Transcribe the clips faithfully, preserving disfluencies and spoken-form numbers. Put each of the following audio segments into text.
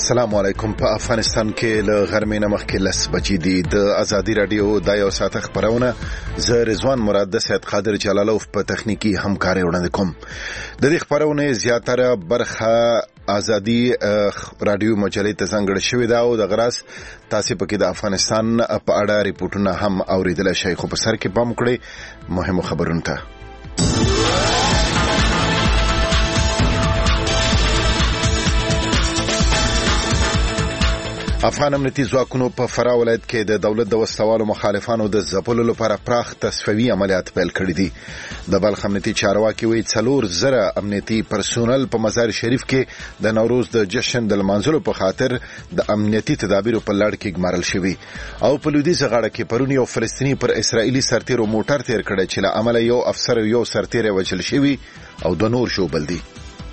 السلام علیکم. په افغانستان کې له غرمې نه مخکې لس بجې دي. د ازادي رادیو د یو ساعت خبرونه زه رضوان مراد د سید قادر جلالوف په تخنیکی همکاري وړاندې کوم. د دې خبرونه زیاتره برخه ازادي رادیو مجلې ته ځانګړې شوې ده او د غراس تاسو پکې د افغانستان په اړه ریپورتونه هم اوریدل شي. خو په سر کې پام کړئ مهمو خبرونو ته. افغان امنیتي ځواکونو په فراه ولایت کې د دولت د وسوالو مخالفانو د ځپلو لپاره پراخ تصفیوي عملیات پیل کړي دي. د بلخ امنیتي چارواکي وایي څلور زره امنیتي پرسونل په مزار شریف کې د نوروز د جشن د لمانځلو په خاطر د امنیتي تدابیرو په لړ کې ګمارل شوي. او په لویدیځه غاړه کې پرون یو فلسطینی پر اسرائیلي سرتیرو موټر تیر کړی چې له امله یو افسر یو سرتیر وژل شوی او د نور شوبل دي.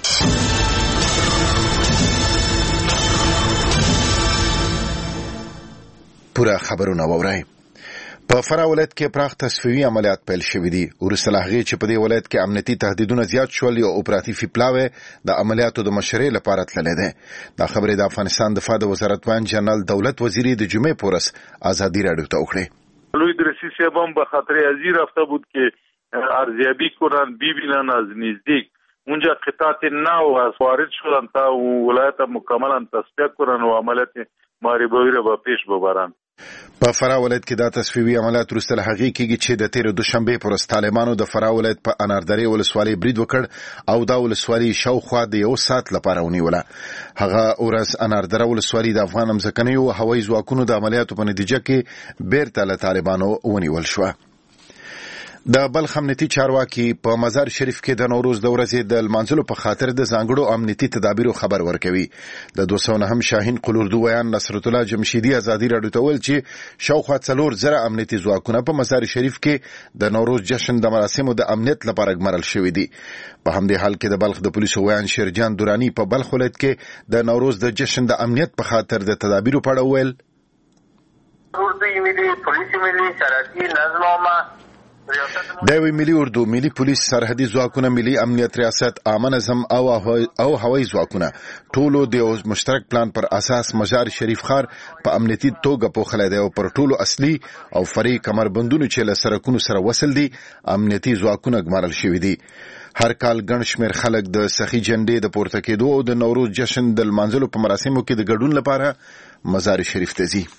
پورا خبرونه وورئ. په فراه ولایت کې پراخ تصفیوي عملیات پیل شوي دي. وروسته له هغې چې په دې ولایت کې امنیتي تهدیدونه زیات شول، یو اپراتیفي پلاوی د عملیاتو د مشرۍ لپاره تللی دی. دا خبرې د افغانستان دفاع د وزارت وان جنرال دولت وزیری د جمعې په ورځ ازادي رادیو ته وکړې. لوی درسی صاحب هم به خاطر ازی رفته بود که ارزیابی کنن ببینن از نزدیک اونجا قطعات نو از وارد شدن تا ولایت مکملا تصفیه کنن و عملیات محاربوي را به پیش ببرن. په فراه ولایت کې دا تصفیوي عملیات وروسته له هغې کېږي چې د تېرې دوشنبې پر ورځ طالبانو د فراه ولایت په اناردرې ولسوالۍ برید وکړ او دا ولسوالۍ شاوخوا د یو ساعت لپاره ونیوله. هغه ورځ اناردره ولسوالۍ د افغان ځمکنیو هوایي ځواکونو د عملیاتو په نتیجه کې بیرته له طالبانو ونیول شوه. د بلخ امنیتي چارواکي په مزار شریف کې د نوروز د ورځې د لمانځلو په خاطر د ځانګړو امنیتي تدابیرو خبر ورکوي. د دوه سوه نهم شاهین قلوردو ویان نصرت الله جمشیدي ازادي رادیو ته ویل چې شاوخوا څلور زره امنیتي ځواکونه په مزار شریف کې د نوروز جشن د مراسمو د امنیت لپاره ګمارل شوي دي. په همدې حال کې د بلخ د پولیسو ویان شیرجان دورانی په بلخ ولایت کې د نوروز د جشن د امنیت په خاطر د تدابیرو په اړه ویل. اردو ملي پولیس ملي سرحدي نظم د ملي اردو ملي پولیس سرحدي ځواکونه ملي امنیت ریاست عامه نظم او او هوایي ځواکونه ټولو د یو مشترک پلان پر اساس مزار شریف ښار په امنیتي توګه پوښلی دی او پر ټولو اصلي او فرعي کمربندونو چې له سرکونو سره وصل دي امنیتي ځواکونه ګمارل شوي دي. هر کال ګڼ شمېر خلک د سخي جنډې د پورته کېدو او د نوروز جشن د لمانځلو په مراسمو کې د ګډون لپاره مزار شریف ته ځي.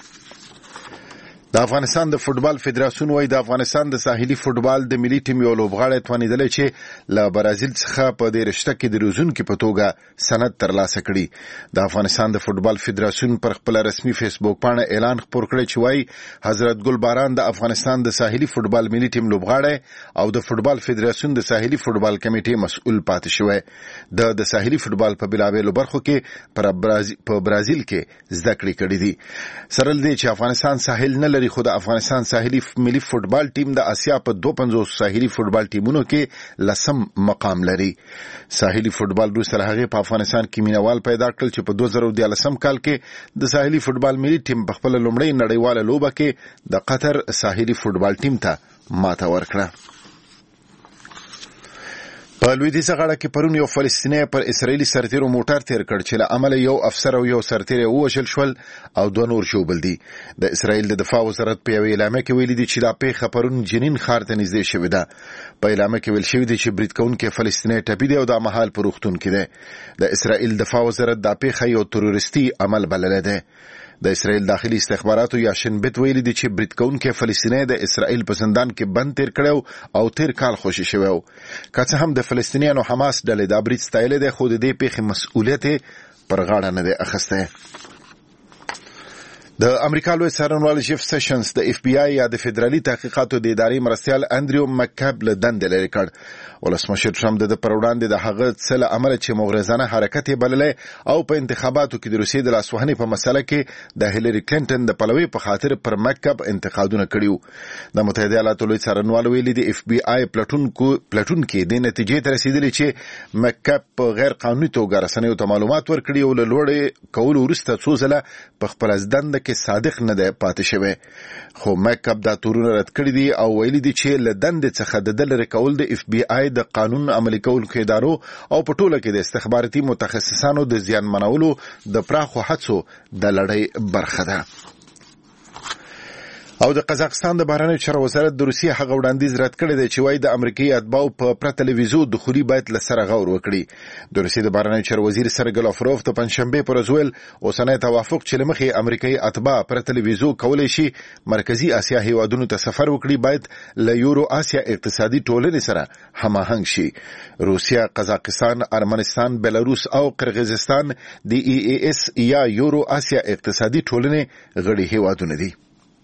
د افغانستان د فوټبال فدراسیون وايي د افغانستان د ساحلي فوټبال د ملي ټیم یو لوبغاړی توانېدلی چې له برازیل څخه په دې رشته کې د روزونکي په توګه سند ترلاسه کړي. د افغانستان د فوټبال فدراسیون پر خپل رسمي فیسبوک پاڼه اعلان خپور کړی چې وايي حضرت ګل باران د افغانستان د ساحلي فوټبال ملي ټیم لوبغاړی او د فوټبال فدراسیون د ساحلي فوټبال کمیټې مسؤل پاتې شوی. د د ساحلي فوټبال په بېلابېلو برخو کې په برازیل کې زده کړې کړې دي. سره له دې چې افغانستان ساحل نه لري، خو د افغانستان ساحلي ملي فوټبال ټیم د اسیا په دوه پنځوس ساحلي فوټبال ټیمونو کې لسم مقام لري. ساحلي فوټبال وروسته له هغې په افغانستان کې مینوال پیدا کړل چې په دوه زره دیارلسم کال کې د ساحلي فوټبال ملي ټیم په خپله لومړۍ نړیواله لوبه کې د قطر ساحلي فوټبال ټیم ته ماته ورکړه. په لویدیځه غاړه کې پرون یو فلسطینی پر اسرائیلي سرتیرو موټر تیر کړ چې له امله یو افسر او یو سرتیر ووژل شول او دوه نور ژوبل دي. د اسرائیل د دفاع وزارت په یوې اعلامیه کې ویلي دي چې دا پیښه پرون جنین ښار ته نږدې شوې ده. په اعلامیه کې ویل شوي دي چې برید کوونکی فلسطینی ټپي دی او دا مهال په روغتون کې دی. د اسرائیل دفاع وزارت دا پیښه یو تروریستي عمل بللی دی. د اسرائیل داخلي استخباراتو یا شنبت ویلي دي چې برید کوونکی فلسطینی د اسرائیل په زندان کې بند تیر کړی او تیر کال خوشي شوی و. که څه هم د فلسطینیانو حماس ډلې دا برید ستایلی دی، خو د دې پیښې مسؤلیت پر غاړه نه دی اخیستی. د امریکا لوی څارنوال جیف سیشنز د اف بی آی یا د فدرالي تحقیقاتو د ادارې مرستیال انډریو مککب له دندې لرې کړ. ولسمشر ټرمپ د پر وړاندې د هغه څه له امله چې مغرضانه حرکت یې بللی او په انتخاباتو کې د روسیې د لاسوهنې په مسله کې د هیلري کلینټن د پلوي په خاطر پر مککب انتقادونه کړي. د متحده ایالاتو لوی څارنوال ویلي د اف بی آی پلټونکو پلټونکي د نتیجې ته رسیدلي چې مککب په غیر قانوني توګه رسنیو ته معلومات ورکړي او له لوړې کولو وروسته څو ځله په خپله دنده کې صادق نه دی پاتې شوی. خو میک اپ دا تورونه رد کړی دي او ویلي دي چې له دندې څخه د ده لرې کول د اف بی آی د قانون عملي کوونکو ادارو او په ټوله کې د استخباراتي متخصصانو د زیان منولو د پراخو هڅو د لړۍ برخه ده. او د قزاقستان د بهرنیو چارو وزارت د روسیې هغه وړاندیز رد کړی دی چې وایي د امریکایي اتباعو په پرته له ویزو دخولي باید له سره غور وکړي. د روسیې د بهرنیو چارو وزیر سرګی لاوروف د پنجشنبې پر ورځ ویل اوسنی توافق چې له مخې امریکایي اتباع پرته له ویزو کولی شي مرکزي اسیا هیوادونو ته سفر وکړي باید له یورو اسیا اقتصادي ټولنې سره هماهنګ شي. روسیه، قزاقستان، ارمنستان، بلاروس او قرغیزستان د ای ای اس یا یورو اسیا اقتصادي ټولنې غړي هیوادونه دي.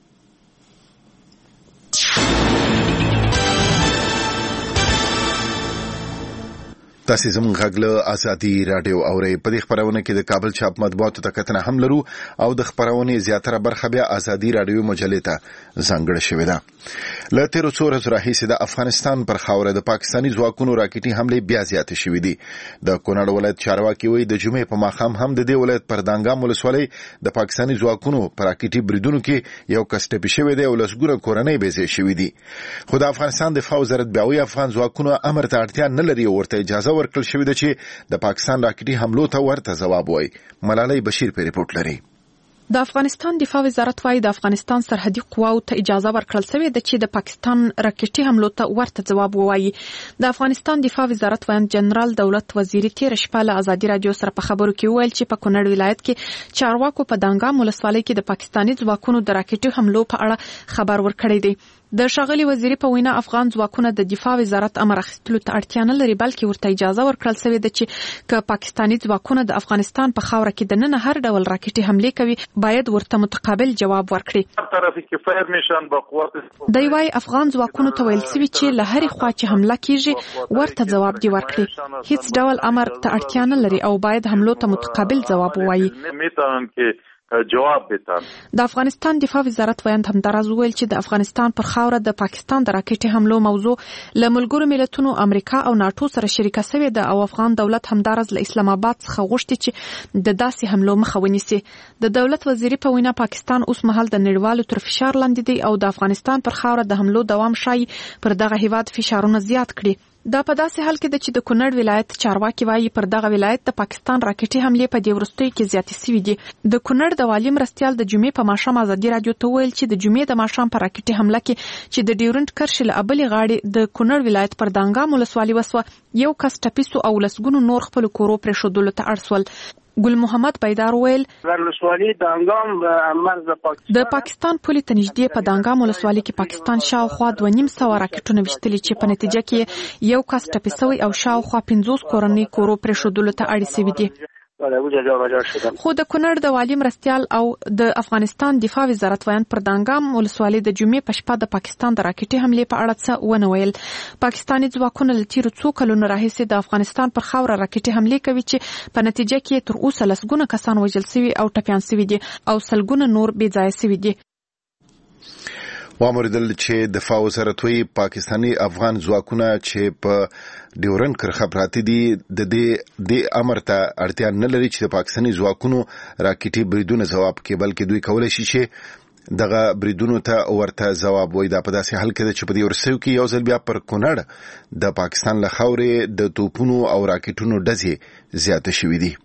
تاسو زموږ غږ له ازادي رادیو اورئ. په دې خبرونه کې د کابل چاپ مطبوعاتو ته کتنه هم لرو او د خبرونې زیاتره برخه بیا ازادي رادیو مجلې ته ځانګړې شوې ده. له تیرو څو ورځو راهیسې د افغانستان پر خاوره د پاکستاني ځواکونو راکټي حملې بیا زیاتې شوې دي. د کونړ ولایت چارواکي وایي د جمعې په ماښام هم د دې ولایت پر دانګام ولسوالۍ د پاکستاني ځواکونو پر راکټي بریدونو کې یو کس ټپي شوی دی او لسګونه کورنۍ بېځایه شوي دي. خو د افغانستان دفاع وزارت بیا وایي افغان ځواکونو امر ته اړتیا نه لري او ورته اجازه ورکړل شوې ده چې د پاکستان راکټي حملو ته ورته ځواب وایي. ملالۍ بشیر په ریپورت لري. د افغانستان دفاع وزارت وايي د افغانستان سرحدي قواو ته اجازه ورکړل شوې ده چې د پاکستان راکټي حملو ته ورته ځواب ووایي. د افغانستان دفاع وزارت وایي جنرال دولت وزیری تیر شپه له ازادي رادیو سره په خبرو کې ویل چې په کونړ ولایت کې چارواکو په دانګام ولسوالۍ کې د پاکستاني ځواکونو د راکټي حملو په اړه خبر ورکړی دی. د ښاغلي وزیری په وینا افغان ځواکونه د دفاع وزارت امر اخیستلو ته اړتیا نه لري بلکې ورته اجازه ورکړل شوې ده چې که پاکستاني ځواکونه د افغانستان په خاوره کې د نن هر ډول راکټي حملې کوي باید ورته متقابل جواب ورکړي. طرفي کې فایر نشان به قوت دی وايي افغان ځواکونو ته ویل شوي چې له هرې خوا چې حمله کیږي ورته ځواب دی ورکړي. هیڅ ډول امر ته اړتیا نه لري او باید حملو ته متقابل ځواب ووایي. جواب بیتان د افغانستان دفاع وزارت ویاند همدارز ویل چې د افغانستان پر خاوره د پاکستان د راکټي حملو موضوع له ملګرو ملتونو امریکا او ناتو سره شریکه شوې ده او افغان دولت همدارز له اسلام آباد څخه غوښتي چې د داسې حملو مخه ونیسي. د دولت وزیری په وینا پاکستان اوس مهال د نړیوالو تر فشار لاندې دی او د افغانستان پر خاوره د حملو دوام شای پر دغه هیواد فشارونه زیات کړي. دا په داسې حال کې ده چې د کونړ ولایت چارواکي وايي پر دغه ولایت د پاکستان راکټي حملې په دې وروستیو کې زیاتې شوې دي. د کونړ د والي مرستیال د جمعې په ماښام ازادي رادیو ته ویل چې د جمعې د ماښام په راکټي حمله کې چې د ډیورنډ کرښې له ابلې غاړې د کونړ ولایت پر دانګام ولسوالۍ وسوه یو کس ټپي سو او لسګونو نور خپل کورو پرېښودلو ته اړ سول. ګل محمد بیدار ویل ولسوالۍ دانګام مرز پاکستان د پاکستان پولې ته نږدې په دانګام ولسوالۍ کې پاکستان شاوخوا دوه نیم سوه راکټونه ویشتلي چې په نتیجه کې یو کس ټپي سوی او شاوخوا پنځوس کورنۍ کورو پرېښودلو ته اړ شوي دي. خو د کونړ د والي مرستیال او د افغانستان دفاع وزارت ویاند پر دانګام ولسوالۍ د جمعې په شپه د پاکستان د راکټي حملې په اړه څه ونه ویل. پاکستاني ځواکونه له تیرو څو کلونو راهیسې د افغانستان پر خاوره راکټي حملې کوي چې په نتیجه کې تر اوسه لسګونه کسان وژل شوي او ټپیان شوي دي او سلګونه نور بې ځایه شوي دي. وامردل چې دفاع وزارت وی پاکستاني افغان ځواکونه چې په ډیورنډ کرښه پراته دي د دې د امر ته اړتیا نه لري چې د پاکستاني ځواکونو راکټي بریدونه ځواب کې بلکې دوی کولای شي چې دغه بریدونو ته ورته ځواب وایي. دا په داسې حال کې ده چې په دې ورسیو کې یو ځل بیا پر کونړ د پاکستان له خاورې د توپونو او راکټونو ډزې زیاته شوې دي.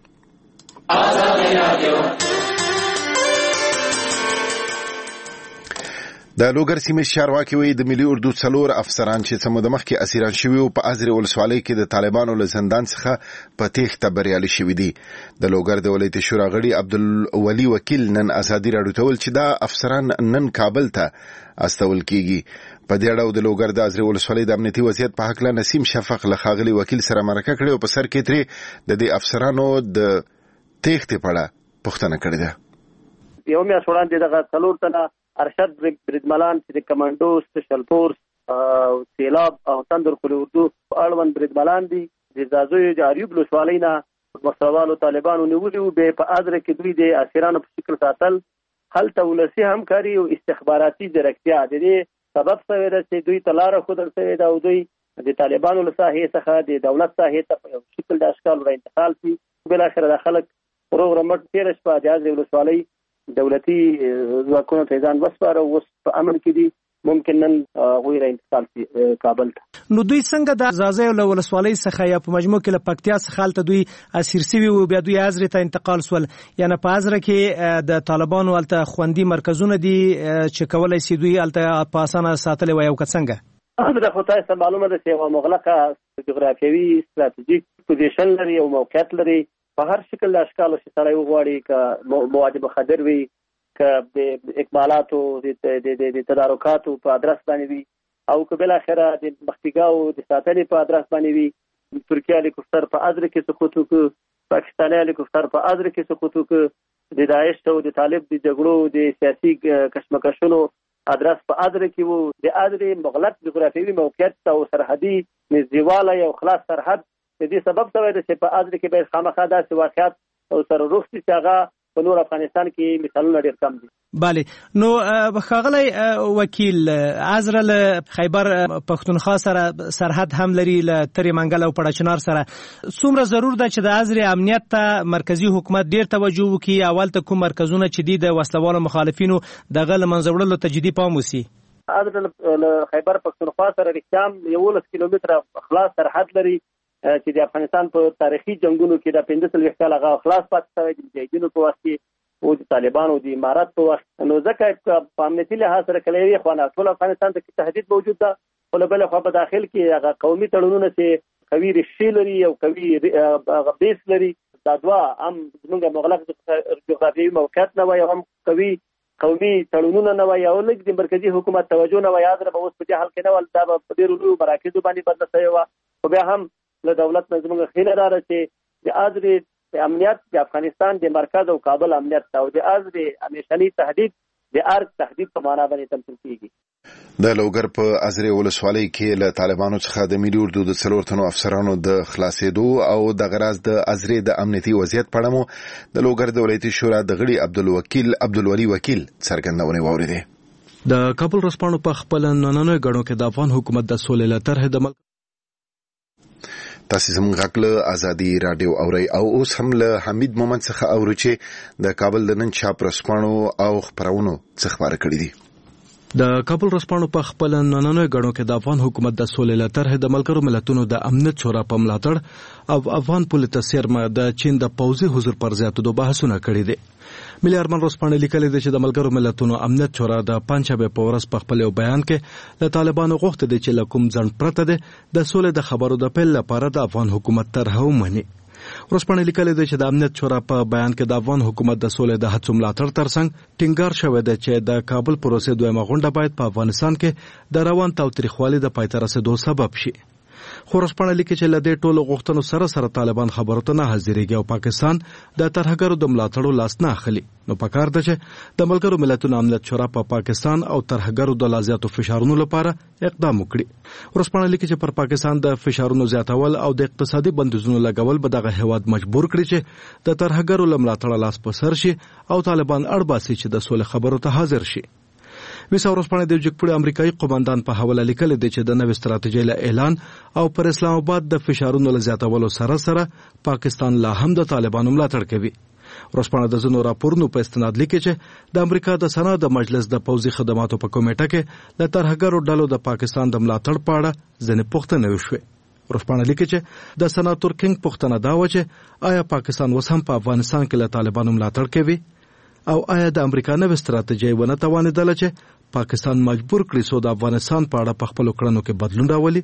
د لوګر سیمې چارواکي وایي د ملي اردو څلور افسران چې څه موده مخکې اسیران شوي وو په ازرې ولسوالۍ کې د طالبانو له زندان څخه په تېښته بریالي شوي دي. د لوګر د ولایت شورا غړي عبدالولي وکیل نن ازادي راډیو ته ویل چې دا افسران نن کابل ته استول کیږي. په دې اړه د لوګر د ازرې ولسوالۍ د امنیتي وضعیت په هکله نسیم شفق له ښاغلي وکیل سره مرکه کړې او په سر کې ترې د دې افسرانو د تېښتې په اړه پوښتنه کړې ده. یو میاشت وړاندې دغه څلور تنه ارشد بریدملان چې د کمانډو سپیشل فورس او سیلاب او تندر کل اردو اړوند بریدملان دي د زازوی د اریوب ولسوالۍ نه مخالفانو طالبانو نیولي وو. به په ازره کې دوی د اسیرانو په شکل ساتل هلته ولسي همکاري او استخباراتي ځیرکتیا د دې سبب شوی ده چې دوی ته لاره ښودل شوې ده او دوی د طالبانو له ساحې څخه د دولت ساحې ته په یو شکل د اشکال را انتقال شي. بالاخره د خلک پروګرام تیر شپه د ازرې ولسوالۍ دولتي ځواکونو ته ځان وسپاره، اوس په امن کې دي، ممکن نن غوی را انتقال شي کابل ته. نو دوی څنګه د ځاځي له ولسوالۍ څخه یا په مجموع کې له پکتیا څخه هلته دوی اسیر سوي وو، بیا دوی ازرې ته انتقال سول؟ یعنې په ازره کې د طالبانو هلته خوندي مرکزونه دي چې کولی شي دوی هلته په اسانه ساتلی وای، او که څنګه؟ ازره خو تاسو معلومه ده چې یوه مغلقه جغرافیوي ستراتیژیک پوزیشن لري او موقعیت لري. په هر شکل د اشکالو چې سړی وغواړي، که مواد مخدر وي، که د اکمالاتو د تدارکاتو په ادرس باندې وي، او که بالاخره د مخفیګاو د ساتنې په ادرس باندې وي. ترکیه هلیکوپټر په ازره کې سقوط وکړ، پاکستاني هلیکوپټر په ازره کې سقوط وکړ، د داعش او د طالب د جګړو د سیاسي کشمکشونو ادرس په ازره کې وو. د ازرې مغلق جغرافیوي موقعیت او سرحدي نږدېوالی او خلاص سرحد د دې سبب شوی ده چې په ازره کې باید خامخا داسې واقعیت او سره رخ شي چې هغه په نور افغانستان کې مثالونه ډېر کم دي. بله، نو ښاغلی وکیل، ازره له خیبر پښتونخوا سره سرحد هم لري، له ترې منګل او پړچنار سره. څومره ضرور ده چې د ازرې امنیت ته مرکزي حکومت ډېر توجه وکړي؟ اول ته کوم مرکزونه چې دي د وسلوالو مخالفینو دغه له منځه وړلو ته جدي پام وسي؟ ازره له خیبر پښتونخوا سره رښتیا هم یولس کیلومتره خلاص سرحد لري، چې د افغانستان په تاریخي جنگونو کې د پنځه څلوېښت کاله هغه خلاص پاتې شوی، د مجاهدینو په وخت کې او د طالبانو د امارت په وخت. نو ځکه په امنیتي لحاظ سره کله یوې خوا نه ټول افغانستان ته تهدید موجود ده، خو له بلې خوا په داخل کې هغه قومي تړونونه چې قوي ریښې لري او قوي بیس لري، دا دوه هم زموږ مغلق جغرافیوي موقعیت نه وای، هم قوي قومي تړونونه نه وای، او لږ د مرکزي حکومت توجه نه وای. ازره به اوس په دې حال کې نه ول، دا به په ډېرو لویو مراکزو باندې بدله شوې وه. خو بیا هم له دولت نه زموږ هیله داره چې د ازرې د امنیت د افغانستان د مرکز او کابل امنیت ته او د ازرې همیشني تهدید د ارګ تهدید په معنا باندې تمثیل کیږي. د لوګر په ازرې ولسوالۍ کې له طالبانو څخه د ملي اردو د څلور تنو افسرانو د خلاصېدو او د غراز د ازرې د امنیتي وضعیت په اړه مو د لوګر د ولایتي شورا د غړي عبدالوکیل عبدالولي وکیل څرګندونې واورېدې. د کابل ورځپاڼو په خپل نننۍ غړو کې د افغان حکومت د سولې له طرحې د ملک تاسو زموږ غږ له ازادي رادیو اورئ، او اوس هم له حمید مومند څخه اورو چې د کابل د نن چاپ ورځپاڼو او خبرونو څخه خبره کړې دي. د کابل ورځپاڼو په خپل نننۍ غړو کې د افغان حکومت د سولې له طرحې د ملګرو ملتونو د امنیت شورا په ملاتړ او افغان پولیسو سرمه د چین د پوځي حضور پر زیاتېدو بحثونه کړي دي. ملي ارمان ورځپاڼه لیکلې ده چې د ملګرو ملتونو امنیت شورا د پنځشنبه په ورځ په خپل بیان کې له طالبانو غوښتي دي چې له کوم ځنډ پرته ده د سولې د خبرو د پیل لپاره د افغان حکومت طرحه ومني. ورځپاڼه لیکلې ده چې د امنیت شورا په بیان کې د افغان حکومت د سولې د هڅو ملاتړ ترڅنګ ټینګار شوی دی چې د کابل پروسې دویمه غونډه باید په افغانستان کې د روان تاوتریخوالي د پای ته رسیدو سبب شي. خو ورځپاڼه لیکي چې له دې ټولو غوښتنو سره سره طالبان خبرو ته نه حاضرېږي او پاکستان د ترهګرو د ملاتړو لاس نه اخلي. نو پکار ده چې د ملګرو ملتونو امنیت شورا په پا پاکستان او ترهګرو د لازیاتو فشارونو لپاره اقدام وکړي. ورځپاڼه لیکي چې پر پاکستان د فشارونو زیاتول او د اقتصادي بندیزونو لګول به دغه هیواد مجبور کړي چې د ترهګرو له ملاتړه لاس په سر شي او طالبان اړ باسي چې د سولې خبرو ته حاضر شي. ویسا ورځپاڼه د جګپوړي امریکایي قوماندان په حواله لیکلې ده چې د نوې ستراتیژۍ له اعلان او پر اسلام آباد د فشارونو له زیاتولو سره سره پاکستان لا هم د طالبانو ملاتړ کوي. ورځپاڼه د ځینو راپورونو په استناد لیکي چې د امریکا د سنا د مجلس د پوځي خدماتو په کمیټه کې د ترهګرو ډلو د پاکستان د ملاتړ په اړه ځینې پوښتنې وشوې. ورځپاڼه لیکي چې د سناتور کینګ پوښتنه دا و چې آیا پاکستان اوس هم په افغانستان کې له طالبانو ملاتړ کوي او آیا د امریکا نوې ستراتیژۍ ونه توانېدله چې پاکستان مجبور کړي سو د افغانستان په اړه په خپلو کړنو کې بدلون راولي.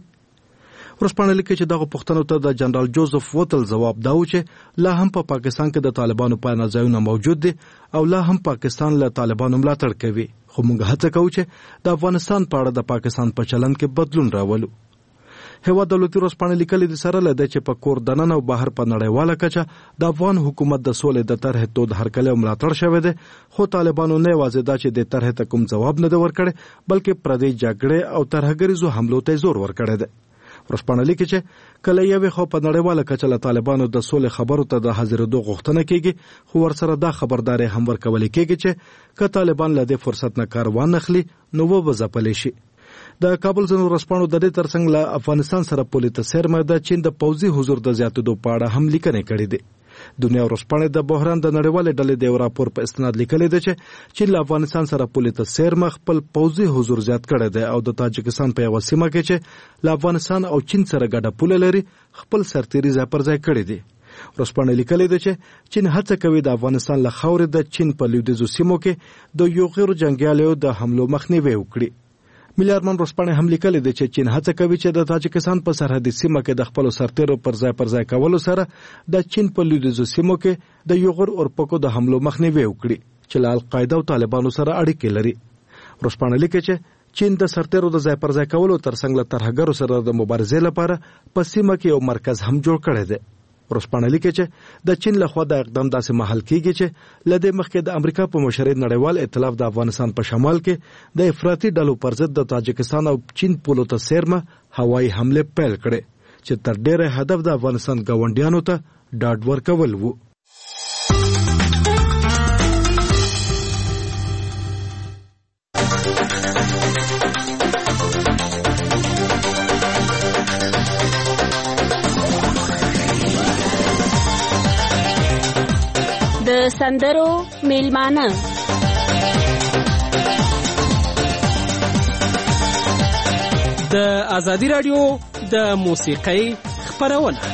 ورځپاڼه لیکي چې دغه پوښتنو ته د جنرال جوزف وټل ځواب دا و چې لا هم په پا پاکستان کې د طالبانو پناه ځایونه موجود دي او لا هم پاکستان له طالبانو ملاتړ کوي، خو موږ هڅه کوو چې د افغانستان په اړه د پاکستان په چلند کې بدلون راولو. هیواد دولتي ورځپاڼه لیکلې ده سره لده چې په کور دننه او بهر په نړیواله کچه د افغان حکومت د سولې د طرحې تود هرکلی او ملاتړ شوی دی، خو طالبانو نه یوازې دا چې د طرحې ته کوم ځواب نه دی ورکړی بلکې پردی جګړې او ترهګریزو حملو ته زور ورکړی دی. ورځپاڼه لیکي چې کله یوې خوا په نړیواله کچه له طالبانو د سولې خبرو ته د حاضرېدو غوښتنه کیږي، خو ورسره دا خبرداری هم ورکول کیږي چې که طالبان له دې فرصت نه کار وانخلي نو وبځپلی شي. د کابل ځینو ورځپاڼو د دې ترڅنګ له افغانستان سره پولیسو سرمه د چین د پوځي حضور د زیاتېدو په اړه هم لیکنې کړې دي. دنیا ورځپاڼې د بحران د نړیوالې ډلې د یو راپور په استناد لیکلي دی چې چین له افغانستان سره پولې ته څیرمه خپل پوځي حضور زیات کړی دی او د تاجکستان په یوه سیمه کې چې له افغانستان او چین سره ګډه پوله لري خپل سرتیري ځای پر ځای کړی دی. ورځپاڼې لیکلي ده چې چین هڅه کوي د افغانستان له خاورې د چین په لویدیځو سیمو کې د یو غیر جنګیالیو د حملو مخنیوی وکړي. ملي ارمان ورځپاڼې هم لیکلي ده چې چین هڅه کوي چې د تاجکستان په سرحدي سیمه کې د خپلو سرتیرو پر ځای پر ځای کولو سره د چین په لویدیځو سیمو کې د یو غیر اورپکو د حملو مخنیوی وکړي چې له القاعده او طالبانو سره اړیکې لري. ورځپاڼې لیکي چې چین د سرتیرو د ځای پر ځای کولو ترڅنګ له ترهګرو سره د مبارزې لپاره په سیمه کې یو مرکز هم جوړ کړی دی. ورځپاڼه لیکي چې د چین لخوا د اقدام داسې محل کیږي چې لدې مخکې د امریکا په مشرۍ نړیوال ائتلاف د افغانستان په شمال کې د افراطي ډلو پر ضد د تاجکستان او چین پولو ته څیرمه هوایي حمله پیل کړې چې تر ډیره هدف د افغانستان ګاونډیانو ته ډاډ ورکول وو. د سندرو میلمانه د ازادي رادیو د موسیقۍ خپرونه.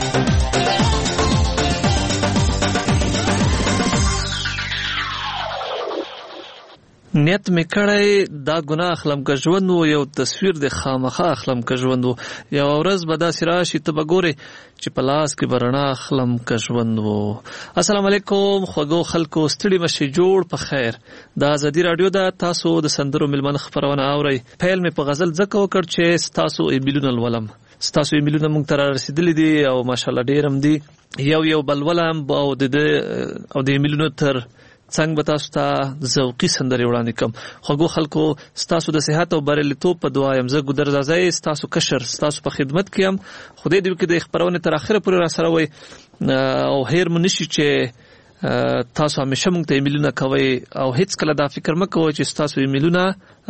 نیت می کړی دا ګناه اخلم که ژوند وو یو تصویر د خامخا اخلم که ژوند وو یو ورځ به داسې راشي ته به ګورې چې په لاس کې به رڼا اخلم که ژوند وو. السلام علیکم خوږو خلکو، ستړي مشئ، جوړ په خیر. د ازادي رادیو ده، تاسو د سندرو میلمانه خپرونه اورئ. پیل مې په غزل ځکه وکړ چې ستاسو ایمیلونه لولم. ستاسو ایمیلونه موږ ته رارسېدلي دي او ماشاءالله ډېر هم دي. یو یو بل ولم او د او د ایمیلونو تر څنګه به تاسو ته ذوقي سندرې وړاندې کوم. خوږو خلکو، ستاسو د صحت او بریالیتوب په دعا یم. زه ګودر زازی ستاسو کشر ستاسو په خدمت کې یم. خدای دې وکړي د خپرونې تر اخره پورې راسره وئ او هیر مو نشي چې تاسو همیشه موږ ته ایمیلونه کوئ او هیڅ کله دا فکر مه کوئ چې ستاسو ایمیلونه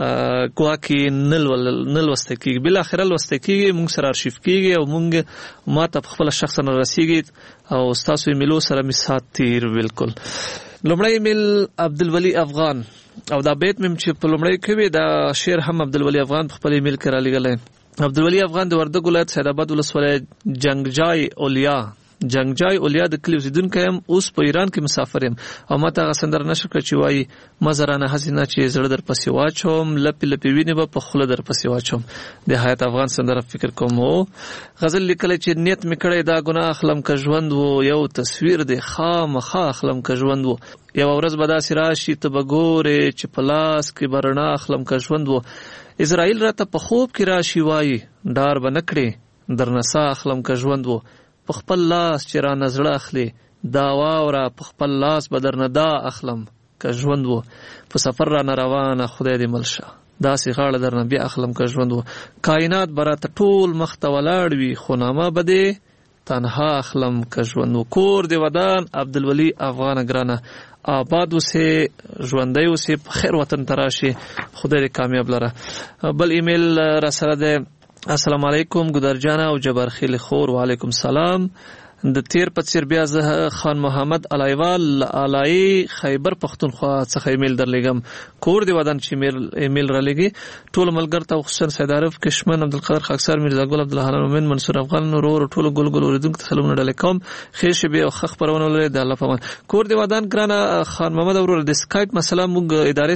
ګواکې نه لوستی کېږي، بالاخره لوستی کېږي، موږ سره ارشیف کېږي او موږ ما ته په خپله شخصا رسېږي او ستاسو ایمیلو سره مې سات تیر. بالکل لومړی ایمیل عبدالولي افغان او دا بیت مې چې په لومړی کې وي دا شعر هم عبدالولي افغان په خپل ایمیل کې را لېږلی. عبدالولي افغان د وردګ ولایت سید آباد ولسوالۍ جنګجای اولیا جنګجای اولیا د کلي اوسېدونکی یم. اوس په ایران کې مسافر یم او ما ته هغه سندره نشر کړه چې وایي مزرانه حسینه چې زړه در پسې واچوم، لپې لپې وینې به په خوله در پسې واچوم. د حیات افغان سندره فکر کوم. او غزل لیکلی چې نیت مې کړی دا ګناه اخلم که ژوند وو یو تصویر دی خامخا اخلم که ژوند وو یو ورځ به داسې راشي ته به ګورې چې په لاس کې به رڼا اخلم که ژوند وو. اسرائیل راته په خوب کې راشي وایي ډار به نه کړې درنه ساه اخلم که ژوند وو. په خپل لاس چې رانه زړه اخلي دا واوره په خپل لاس به درنه دا اخلم که ژوند وو. په سفر رانه روانه خدای دې مل شه داسې غاړه درنه بیا اخلم که ژوند وو. کائنات به راته ټول مخ ته ولاړ وي خو نامه به دې تنها اخلم که ژوند وو. کور دې ودان عبدالولي افغان ګرانه، آباد اوسې، ژوندی اوسې، په خیر وطن ته راشي، خدای دې کامیاب لره. بل ایمیل را سره دی. السلام علیکم ګدرجانه او جبار خیل خور. وعلیکم سلام. د تیر په څیر بیا زه خان محمد علایوال علای خیبر پښتونخوا څخه ایمیل درلېږم. کور دی ودان چې ایمیل را لېږي ټول ملګر ته خصوصا سید عارف کشمن عبدالقادر خاکسار میرزا ګل عبدالحنان مومن منصور افغان نور ټول ګل ګل اوریدونکو ته سلامونه ډالې کوم. خیر شي به خخ خبرونه لري د الله په امان. کور دی ودان ګرانه خان محمد ورور د سکایپ مسله موږ ادارې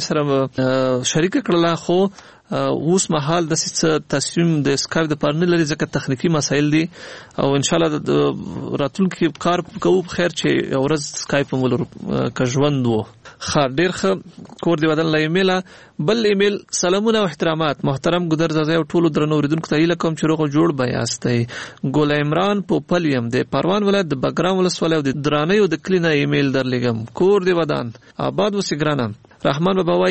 سره شریک کړله خو اوس مهال د تصمیم د سکایپ د پاره نه لري ځکه تخنیکی مسایل دي او ان شاء الله د راتلونکي کار کوو خیر چې ورځ سکایپ مو لرو که ژوند وو. خیر ډیر ښه. کور دی ودان لا ایمیل. بل ایمیل سلامونه او احترامات محترم ګودر زازی او ټولو درنو اوریدونکو ته هیله کوم چې روغ جوړ به یاستئ. ګل عمران پوپل یم د پروان ولایت د بګرام ولسوالۍ او د درانیو د کلینه ایمیل درلېږم. کور دی ودان آباد اوسې ګرانه. رحمان بابا وایي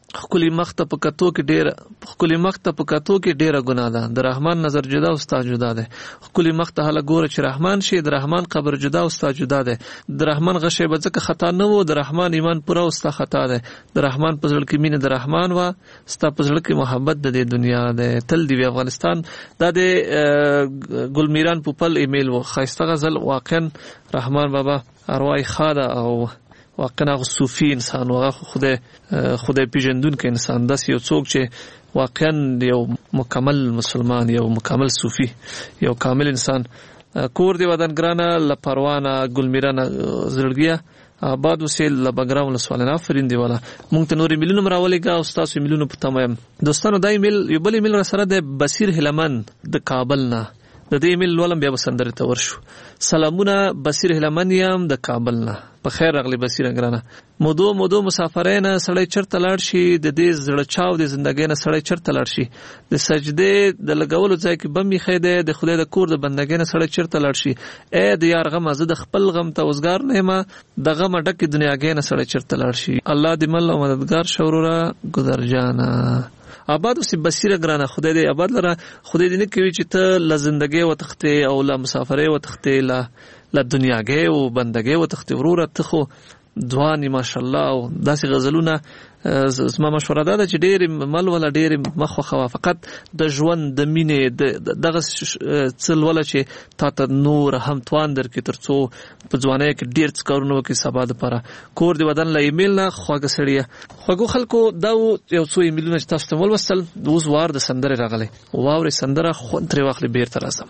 خپل مخ ته په کتو کې ډیر خپل مخ ته په کتو کې ډیره ګناه ده. د رحمان نظر جدا او ستا جدا ده. خپل مخ ته هله ګوره چې رحمان شي، د رحمان قبر جدا او ستا جدا ده. د رحمان غشې به ځکه خطا نه وو، د رحمان ایمان پوره او ستا خطا ده. د رحمان په زړه کې مینه د رحمان وا، ستا په زړه کې محبت د دې دنیا ده. تل دی افغانستان. دا د ګلمیران پوپل ایمیل و خایسته غزل. واقعا رحمان بابا ارواح خاله او واقعا صوفي انسان و خدای خدای پیژندونکو انسان، داسې یو څوک چې واقعا یو مکمل مسلمان، یو مکمل صوفي، یو کامل انسان. کور دی ودان ګرانه لپروانه ګلمیرانه زړګیا آباد وسیل لبګراو لسوالنا فرین دی والا مونږ ته نورې میلونو راولېګا او تاسو میلونو په تمام دوستانو. دای میل یو بل میل را سره د بصیر هلمن د کابل نه د دې میل ولم بیا بسندر ته ورشو. سلامونه بصیر هلمن یم د کابل نه. په خیر راغلی بصیر ګرانه. مودو مودو مسافرین سړی چرته لاړ شي، د دې زړه چاو د زندګۍ نه سړی چرته لاړ شي، د سجدې د لګولو ځای کې بم یې خیده، د خدای د کور د بندګۍ نه سړی چرته لاړ شي. اے د یار غم زه د خپل غم ته وزګار نه ما، د غم ډکه دنیاګۍ نه سړی چرته لاړ شي. الله دې مل او مددگار شورورا گذر جانا. آباد وسی بصیر ګرانه. خدای دې آباد لره. خدای دې نه کوي چې ته ل زندګۍ وتخته او ل مسافرې وتخته ل ل دنیاګۍ او بندګۍ وتخته وروره. ته خو دوانی ماشاءالله او داسې غزلونه. زما مشوره ده چې ډېر مل ولا ډېر مخ خو فقط د ژوند د مینې دغه څل ولا چې تا ته نور هم توان درکې ترڅو په ځوانۍ کې ډېر څه کارونه وکړي سبا دپاره. کور دې ودان له ایمیل نه خواږه سړیه. خواږو خلکو دا یو څو ایمیلونه چې تاسو ته ولوستل، اوس وار د سندرې راغلی. واورئ سندره، خوند ترې واخلئ، بېرته راځم.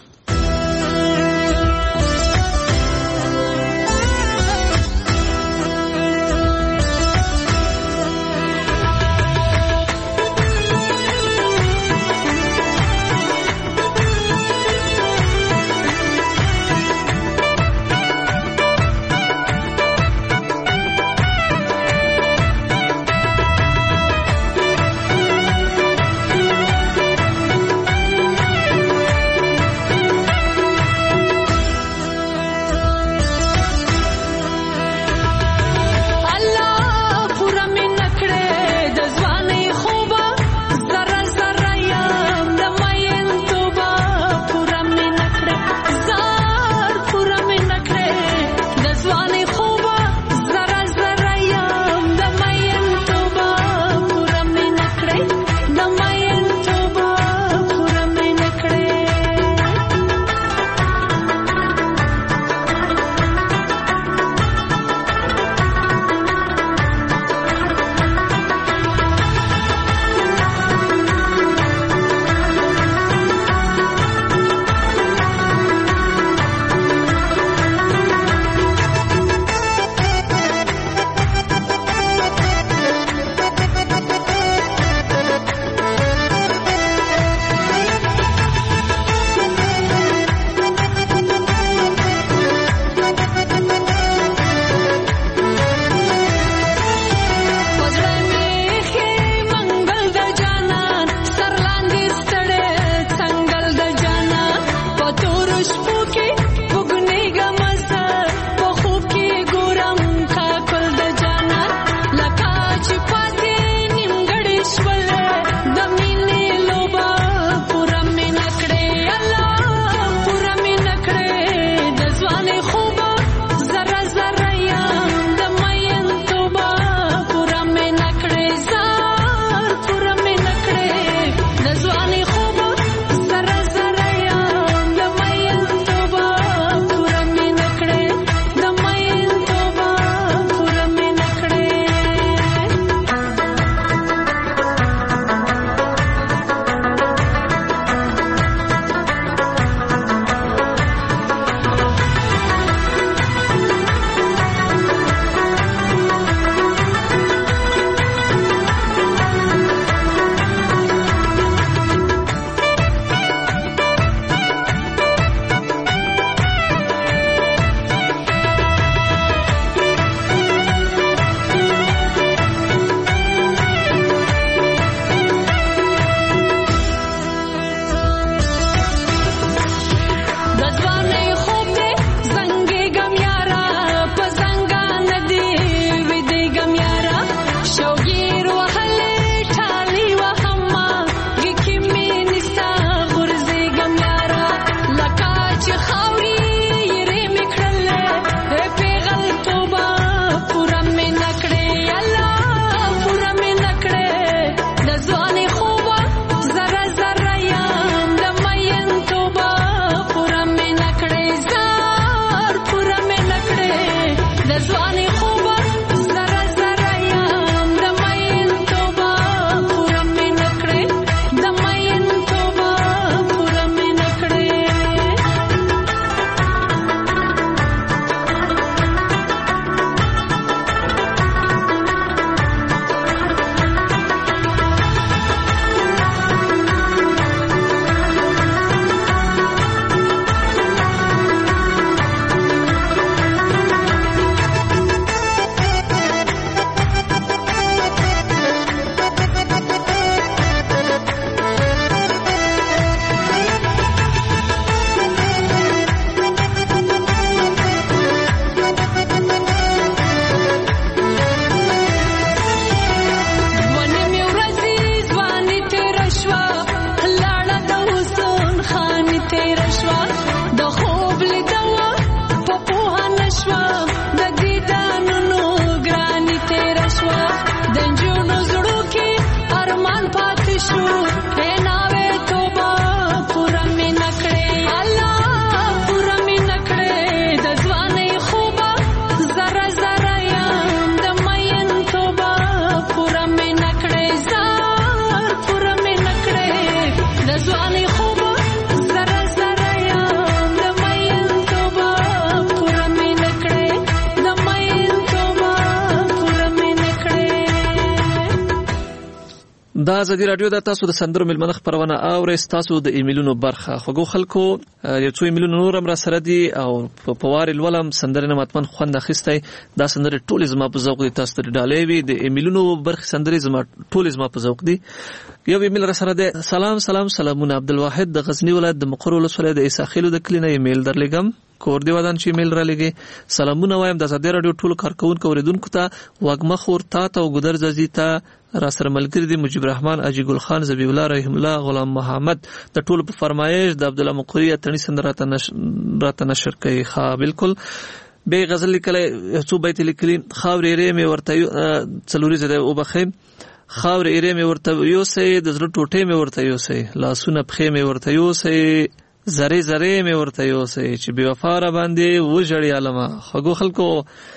دا ازادي رادیو د تاسو د سندرو ملمنه خبرونه اورئ. تاسو د ایمیلونو برخه خوګو خلکو یو څو ایمیلونو نور هم را سره دي او په واره ولوم سندرنه متمن خوند اخیستی. دا سندره ټول زما په ذوق دي، تاسو ته ډالې وي د ایمیلونو برخه سندرې زما ټول زما په ذوق دي. یو ایمیل را سره ده: سلام سلام سلامونه عبدالواحد د غزنی ولایت د مقر ولسوالۍ د عیساخیلو د کلینه ایمیل درلګم. کور دی ودان چې ایمیل را لګي. سلامونه وایم د ازادي رادیو ټول کارکونکو اوریدونکو ته، واګمه خور تا ته او ګدر زازي ته، را سره ملګری دی مجيب الرحمن، اجي ګل خان، زبی الله، رحیم الله، غلام محمد د ټول په فرمایش د عبد الله مقری اتنی سندره راته نشر کوي. ها بالکل به غزل لیکل څو بیت لیکلي. خاورې ری مې ورته څلوري زده او بخیم خاورې ری مې ورته یوسې د زړه ټوټې مې ورته یوسې لاسونه پخې مې ورته یوسې زری زری مې ورته یوسې چې بې وفا را باندې وژړې علما. خوږو خلکو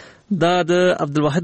دا د عبدالواحد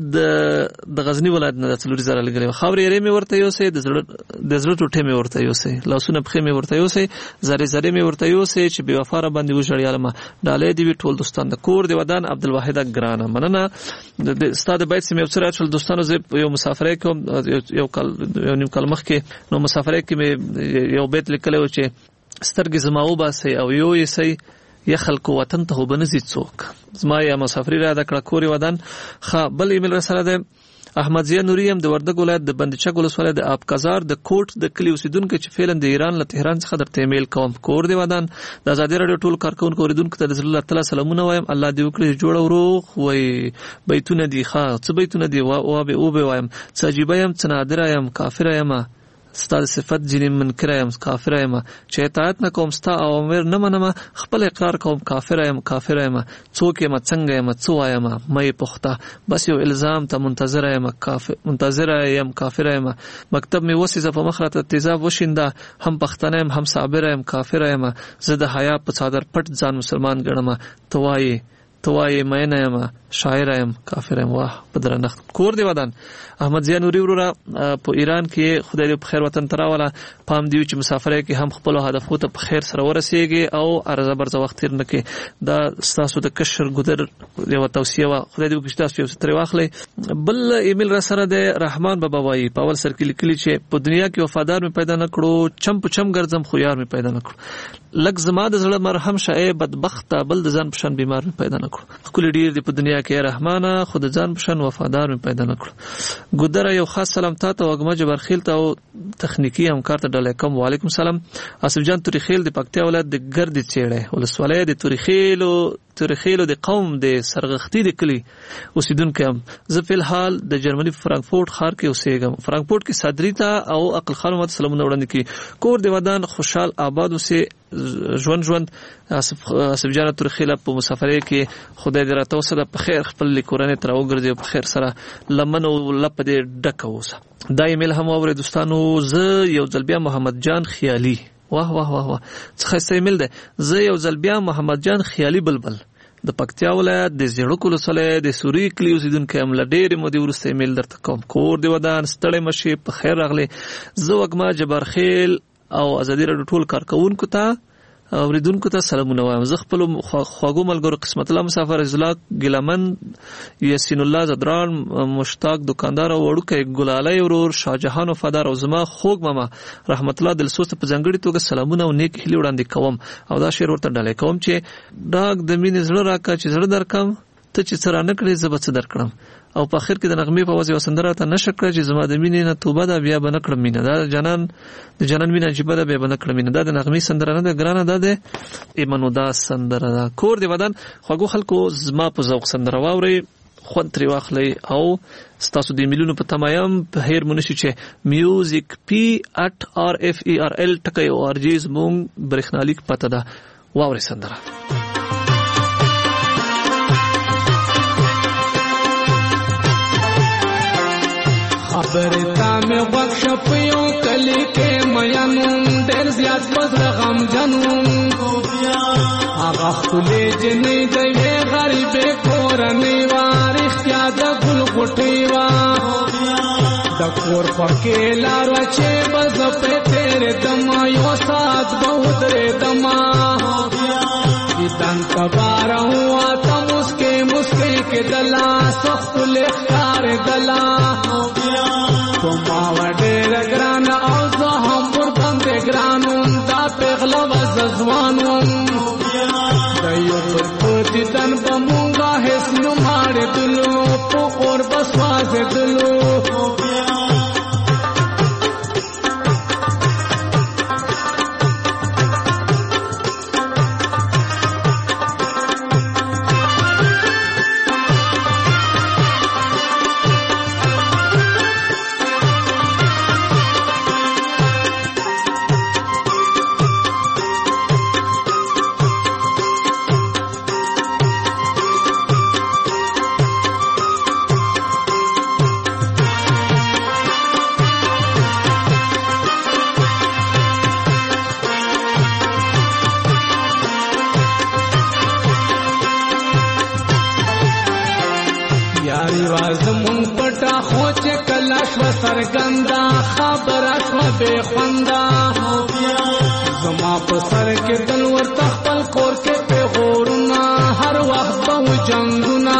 د غزنی ولایت نه د څلوري زره لګلې. خاورې ری مې ورته یوسې د زړه د زړه ټوټې مې ورته یوسې لاسونه پخې مې ورته یوسې زری زری مې ورته یوسې چې بې وفا را باندې وژړې علما. ډالې دی ټول دوستان د کور دی ودان عبدالواحد ګرانه مننه. د استاد بیت سم یو سره ټول دوستانو زه یو مسافرې کوم یو کال یو نیم کال مخکې نو مسافرې کې مې یو بیت لیکلو چې سترګې زما وباسي او یو یې سي یا خلکو وطن ته وبنځي څوک زما یا مسافرې را د کړه کوري ودان. خا بل ایمیل را سره ده: احمد ضیا نوري هم د وردګ ولایت د بندچک ولسوالۍ د آبکزار د کوټ د کلی اوسیدونکو چې فعلا د ایران له تهران څخه درته ایمیل کوم. کور دی ودان د ازادي رادیو ټول کارکونکو اوریدونکو ته د الله تعالی سلامونه وایم. الله دې وکړي جوړ او روغ وای بیتونه دي. ښا څه بیتونه دي او به او به وایم څه عجیب یم څه نادر یم کافر یم ستاسو صفت جنې منکر یم کافر یم چې اطاعت نه کوم ستا اوامر نه منم خپل اقرار کوم کافر یم کافر یم څوک یم څنګه یم څو وایم مې پخته بس یو الزام ته منتظر یم کافر منتظر یم کافر یم مکتب می وسیزه په مخرته تیزاب وشینده هم پښتنه یم هم صابر یم کافر یم زه د حیا په څادر پټ ځان مسلمان ګڼم توای توای مې نه یم شاعر یم کافر یم. واه په درنښت کور دی ودان احمد ضیا نوري وروره په ایران کې خدای دې په خیر وطن تراوله پام دیو چې مسافرۍ کې هم خپل هدفو ته په خیر سره ورسیږي او ارزه برزه وخت تیر نه کې. دا تاسو د کشر ګدر یو توصیه وا خدای دې وکړي تاسو یو ستري واخلې. بل ایمیل را سره د رحمان بابا وایي په اول سر کې لیکلي چې په دنیا کې وفادار مې پیدا نه کړو چم په چم ګرځم خو یار مې پیدا نه کړو لک زما د زړه مرهم شای بدبخت بل د ځان پشان بیمار مې پیدا نه کړو خپل ډیر دی په دنیا کې رحمانه خود ځان پشان وفادار مې پیدا نه کړو. ګدر یو خاص سلام تاسو ته وګمه جبرخیل ته او تخنیکی همکار ته ډالې کوم. وعلیکم سلام. اسف جان تورخیل د پکتیا ولایت د ګرد چېړې ولسوالۍ د تورخیل تورخیل د قوم د سرغختی د کلی اوسیدونکو هم. زه په الحال د جرمني فرانکفورت ښار کې اوسېږم. فرانکفورت کې صدری ته او عقل خان مت سلامونه وړاندې کی. کور دی ودان خوشحال آباد اوسې ژوند ژوند. اسف اسف جان تورخیل په مسافرۍ کې خدای دې راته وسه د په خیر خپل کورنۍ تر وګرځي په خیر سره لمن او لپ دې ډکه اوسه. دا ایمیل هم اورې دوستانو. زه یو ځل بیا محمد جان خیالي واه واه واه واه څه ښایسته ایمیل دی. زه یو ځل بیا محمد جان خیالي بلبل د پکتیا ولایت د زیړکو ولسوالۍ د سوري کلي اوسیدونکی یم. له ډېرې مودې وروسته ایمیل درته کوم. کور دی ودان ستړی مشې په خیر راغلی. زه وږمه جبارخیل او ازادي راډیو ټول کارکوونکو ته اوریدونکو ته سلامونه وایم. زه خپل خواږو ملګرو قسمت الله مسافر ازلاق ګلمن یاسین الله زدران مشتاق دکاندار او وړوکی ګلالای ورور شاهجهان وفادار او زما خوږ ماما رحمت الله دلسوس په ځنګړي توګه سلامونه او نیک هیلې وړاندې کوم او دا شعر ورته ډالې کوم چې ډاګ د مینې زړه راکا چې زړه درکم ته چې سره نه کړې زه به څه درکړم او په اخر کې د نغمې په وځي وسندره ته نشه کړ چې زما د مینې نه توبه ده بیا به نه کړم مینه. دا جنان د جنان مینه عجیبه ده بیا به نه کړم مینه. دا د نغمې سندره نه ده ګرانه ده د ایمنو دا سندره ده. کور دی ودان خوږو خلکو زما په ذوق سندره واورئ خوند ترې واخلئ او ستاسو د ایمیلونو په تمایم په هیر مونشي چې میوزیک پی اټ آر اف ای آر ال ټکی او آر جی زمونږ برېښنالیک پته ده. واورئ سندره. خبرتا میں وقت شپیوں کلی کے میانوں دیر زیاد بدر غم جنوں آغا خلے جنی دیوے غریب کورنی وار اختیاد گل غٹیوا دکور پکے لارو چے بز پہ تیرے دما یو ساتھ بہت رے دما دیدن کبارا ہوا تا مسکے مسکے کے دلا سخت لکھار دلا تما وڈیر گرانا ځوانوم د یو پر پتی تن په مونږه هیڅ نو ماړېدلو په اور بس وازېدلو سرګندا خبره شو به خوندا زما په سر کې دل ورته خپل کور کې په غورنا هر وخت به جنگونه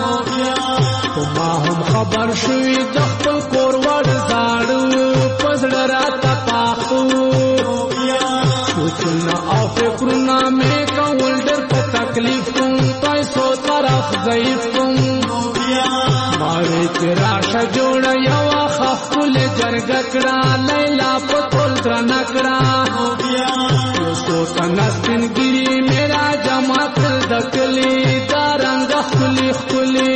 ما هم خبر شوې د خپل کور ور زاړو پزړه راته پاخو سوچنا او فکرونه مې کول ډېر په تکلیف کوم پیسو طرف ضعیف کوم ماره چې راشه جوړ یو خپل جرګه کړه لیلا په ټول درنه کړه یو څو تنستین ګری میرا جماعت د کلی دا رنګ خپلی خپلی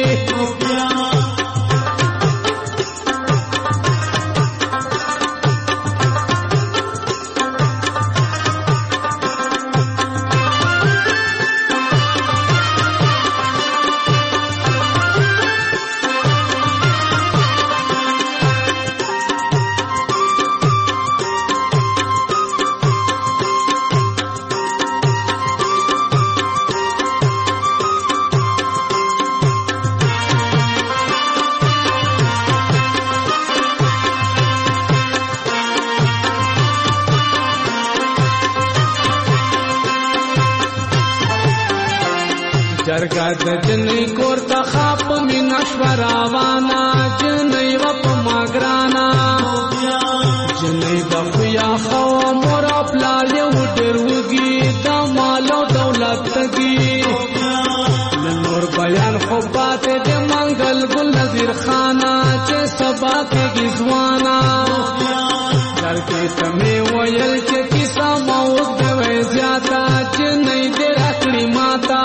جرګه د جنې کور ته خاپ مینا شوراوانا جنې و په ماګرانا جنې د خیا خو مور خپل یو ډېر وږي د مالو دولت تګي نور بیان خو پاتې د منګل ګل نذیر خانا چې سبا کې ځوانا درکې سمې ویل چې کیسه موږ د وې زیاته جنې دې راکړي ماتا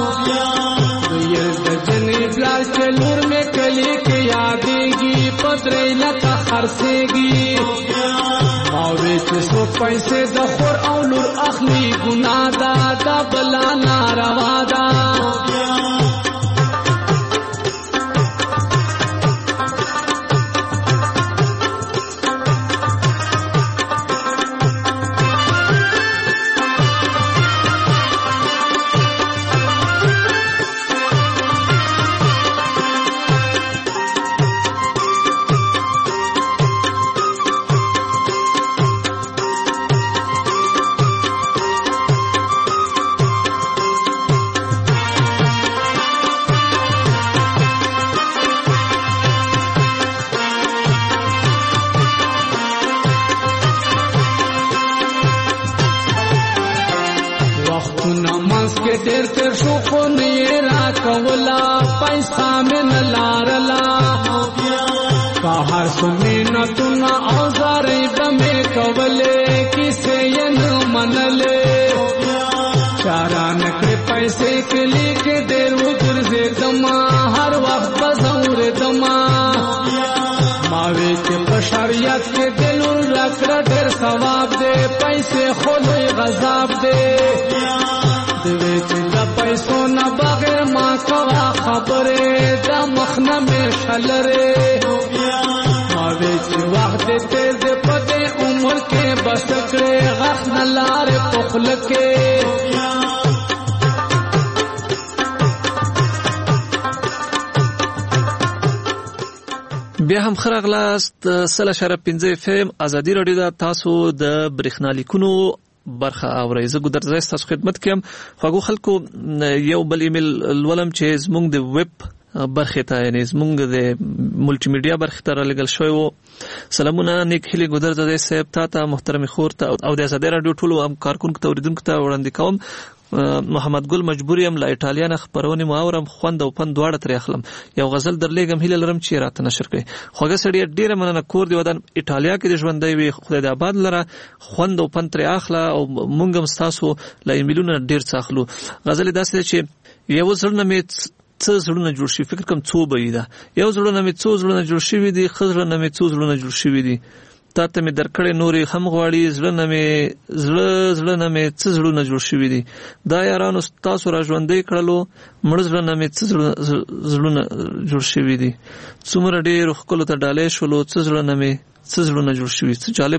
لور میں کلی کے یادیگی پترے لکا خرسیگی ماوی چسو پیسے دخور اولور اخلی گناہ دا دا بلا ناروا دا تیر تیر شو خو نه را کولا پیسہ میں نہ لارلا کا ہر سمینا تنا اوزارې بمې کولې کیسه یې نه منلې چاران کې پیسې کلی کې ډېر وګرځې دما هر وخت بزور دما ماوي چې په شریعت کې دلور راکړه ډېر ثواب دې پیسې خو لوی غضب دې دوی چې د پیسو نه بغیر ما کوا خبره د مخنه مې شلره ما وی چې وخت تیز په دې عمر کې بس کړې غخ نه لارې پخل کې بیا هم خرغلاست سل شرف پنځه فم ازادي رادیو دا تاسو د برېښنالیکونو برخه اورئ. زه ګودر زه تاسو خدمت کوم. خواږه خلکو یو بل ایمیل ولوم چې زموږ د ویب برخه ته یعنی زمونږ د ملټي میډیا برخه ته رالګل شوی وو. سلامونه نیک هلي ګودر زده صاحب ته ته محترم خور ته او د ازادي رادیو ټولو هم کارکونکو ته اوریدونکو ته وړاندې کوم. محمد ګل مجبور یم له ایټالیا نه خبرونه ماورم خوند او پند دواړه ترې اخلم. یو غزل درلېږم هیله لرم چې راته نشر کړي. خوږه سړی ډیره مننه کور دی ودان ایټالیا کې د ژوندۍ وي خدای د آباد لره خوند او پند ترې اخله او مونږ هم تاسو له ایمیلونو ډیر څه اخلو. غزل داسې چې یو ځل نه مې څه زړونه جوړ شي فکر کوم څو به ده یو زړونه مې څو زړونه جوړ شي دي خزړونه مې څو زړونه جوړ شي دي تا ته مې درکړې نورې هم غواړي زړونه مې زړه زړونه مې څه زړونه جوړ شي دي دا یارانو تاسو را ژوندې کړلو مړ زړونه مې څه زړونه جوړ شي دي څومره ډېر خپل ته ډالې شولو څه زړونه مې څه زړونه جوړ شي څه جالب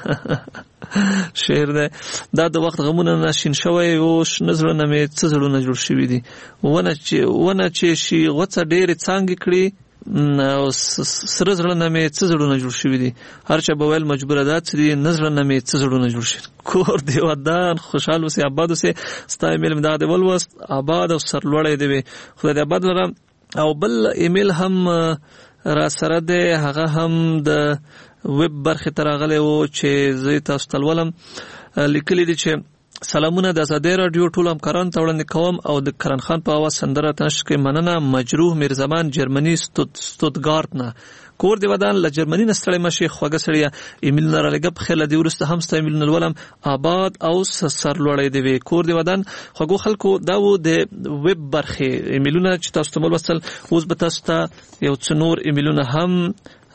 شعر ده. دا د وخت غمونه ناشین شوی او نظرونه مې څه زړونه جوړ شي دي ونه چې ونه چې شي غوڅه ډېر څانګې کړي او سره زړونه مې څه زړونه جوړ شي دي هر چا به ویل مجبور ده چې نظرونه مې څه زړونه جوړ شي. کور دی ودان خوشاله اوسې آباد اوسې ستا ایمیل مې دا دی ولوست آباد او سرلوړی دی خدای دې آباد لرم. او بل ایمیل هم را سره دی هغه هم د ویب برخه ته راغلی و چې زه تاسو ته لولم. لیکلي دي چې سلامونه د ازادي رادیو ټول همکارانو ته وړاندې کوم او د کرن خان په اواز سندره تنشکې مننه مجروح میرزمان جرمني ستوتګارت نه کور دی ودان له جرمني نه ستړی مشي خوږه سړی ایمیل نه رالګه په خله دی ورسته هم ستا ایمیل نه ولم آباد او سرلوړی دی کور دی ودان خوږو خلکو دا و د ویب برخه ایمیلونه چې تاسو ته ولوستل اوس به تاسو ته یو څو نور ایمیلونه هم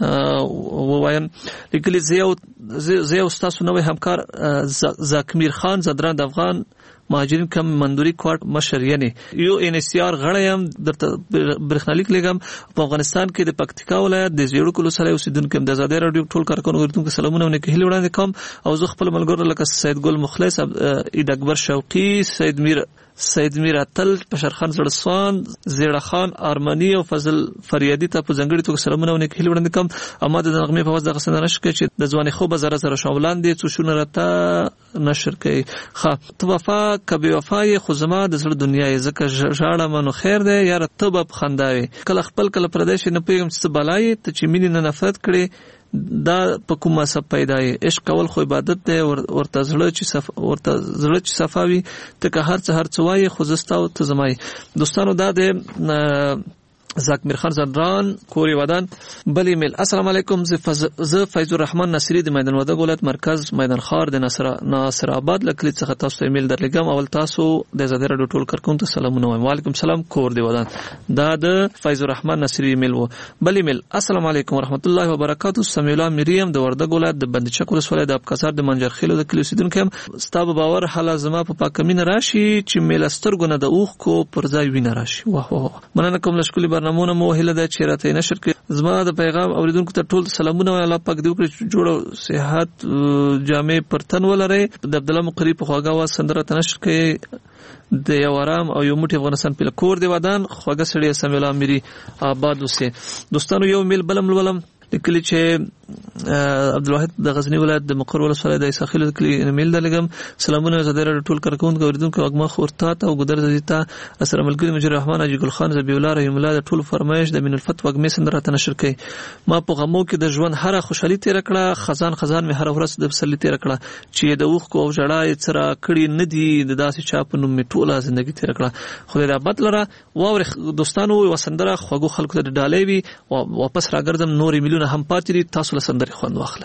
ووایم. لیکلي زه زه تاسو نوې همکار زاکمیر خان زدران د افغان مهاجرین کم مندوري کوارټ مشر یعنی یو ان اس ار غړیم درته برخنالیک لګم په افغانستان کې د پکتیکا ولایت د زیړو کلو سره اوسیدونکو د ازادي رادیو ټول کارکونکو ورته سلامونه ونه کې هلي وړاندې کوم او زه خپل ملګرو لکه سید ګل مخلص اید اکبر شوقي سید میر سید میر اتل بشر خان زړسوان زیړه خان ارمنی او فضل فریادی ته په ځنګړي توګه سلامونه ونه کې هلي وړاندې کوم. اما د نغمه په واسطه غسنه نشکه چې د ځواني خو به زره زره شاملان دي څو شونه راته نشر کوي. ښه تو وفا کبي وفای خو زما د زړه دنیا یې زکه ژاړه منو خیر دی یاره ته به خنداوي کله خپل کله پردیش نه پیغام څه بلای ته چې مين نه نفرت کړي دا په کومه سب پیدای عشق کول خو عبادت دی ورته زړه چې صف ورته زړه چې صفاوي ته که هر څه هر څه وایي خو زستا او ته زمای دوستانو دا د زاکمیر خان زدران کوری ودان. بل ایمیل السلام علیکم زه فیض الرحمن نصری د میدان وردګ ولایت مرکز میدان خار د ناصر ناصر آباد لکلی څخه تاسو ته ایمیل درلګم. اول تاسو د ازادي رادیو ټول کارکونکو ته سلامونه وایم. وعلیکم سلام کور دی ودان دا د فیض الرحمن نصری ایمیل وو. بل ایمیل السلام علیکم ورحمت الله وبرکاتہ سمیع الله مریم د وردګ ولایت د بندچک ولسوالۍ د ابکاسار د منجرخیلو د کلی اوسیدونکو هم ستاسو باور حالا زما په پاکمین راشي چې میلسترګونه د اوخ کو پر ځای وینه راشي. واه واه مننه کوم لشکلی برنامه مو هله د چیرته نشر کې زما د پیغام اوریدونکو ته ټول سلامونه الله پاک دې وکړي جوړ صحت جامع پرتن ولري. د عبد الله مقری په خواږه وا سندره تنشر کې د یو آرام او یو موټي افغانستان په کور دی ودان خواږه سړی سمیع الله اميري آباد وسه. دوستانو یو میل بلم ولم لیکلی چې عبدالواحد د غزنی ولایت د مقر ولسوالۍ د اساخیل کلی ایمیل درلګم سلامونه زده رادیو ټول کارکونکو اوریدونکو اګما خورتات او ګدر زیتا اسره ملګری مجر رحمان اجي ګل خان زبی الله رحم الله د ټول فرمایش د من الفتوا اګمې سندره تنشر کړي. ما په غمو کې د ژوند هر خوشحالي تیر کړه خزان خزان می هر ورځ د بسلی تیر کړه چې د اوخ کو او جړای تر کړي ندي د داسې چا په نوم می ټوله ژوندۍ تیر کړه. خدای دې آباد لره واو دوستانو وسندره خوګو خلکو ته ډالې وي واپس راګردم نورې میلیونه هم پاتې دي تاسو له سندرې خوند واخلئ.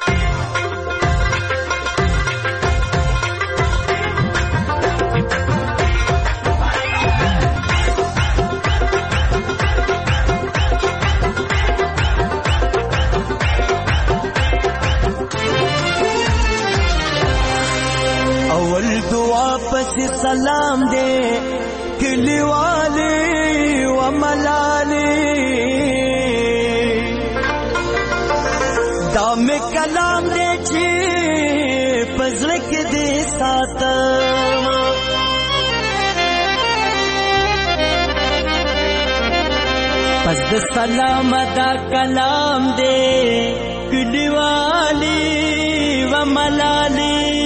اول دعا پس سلام دے کلی والے و ملالے دام کلام دے چی پزرک دے ساتا پس د سلام دا کلام دے کلی والی و ملالی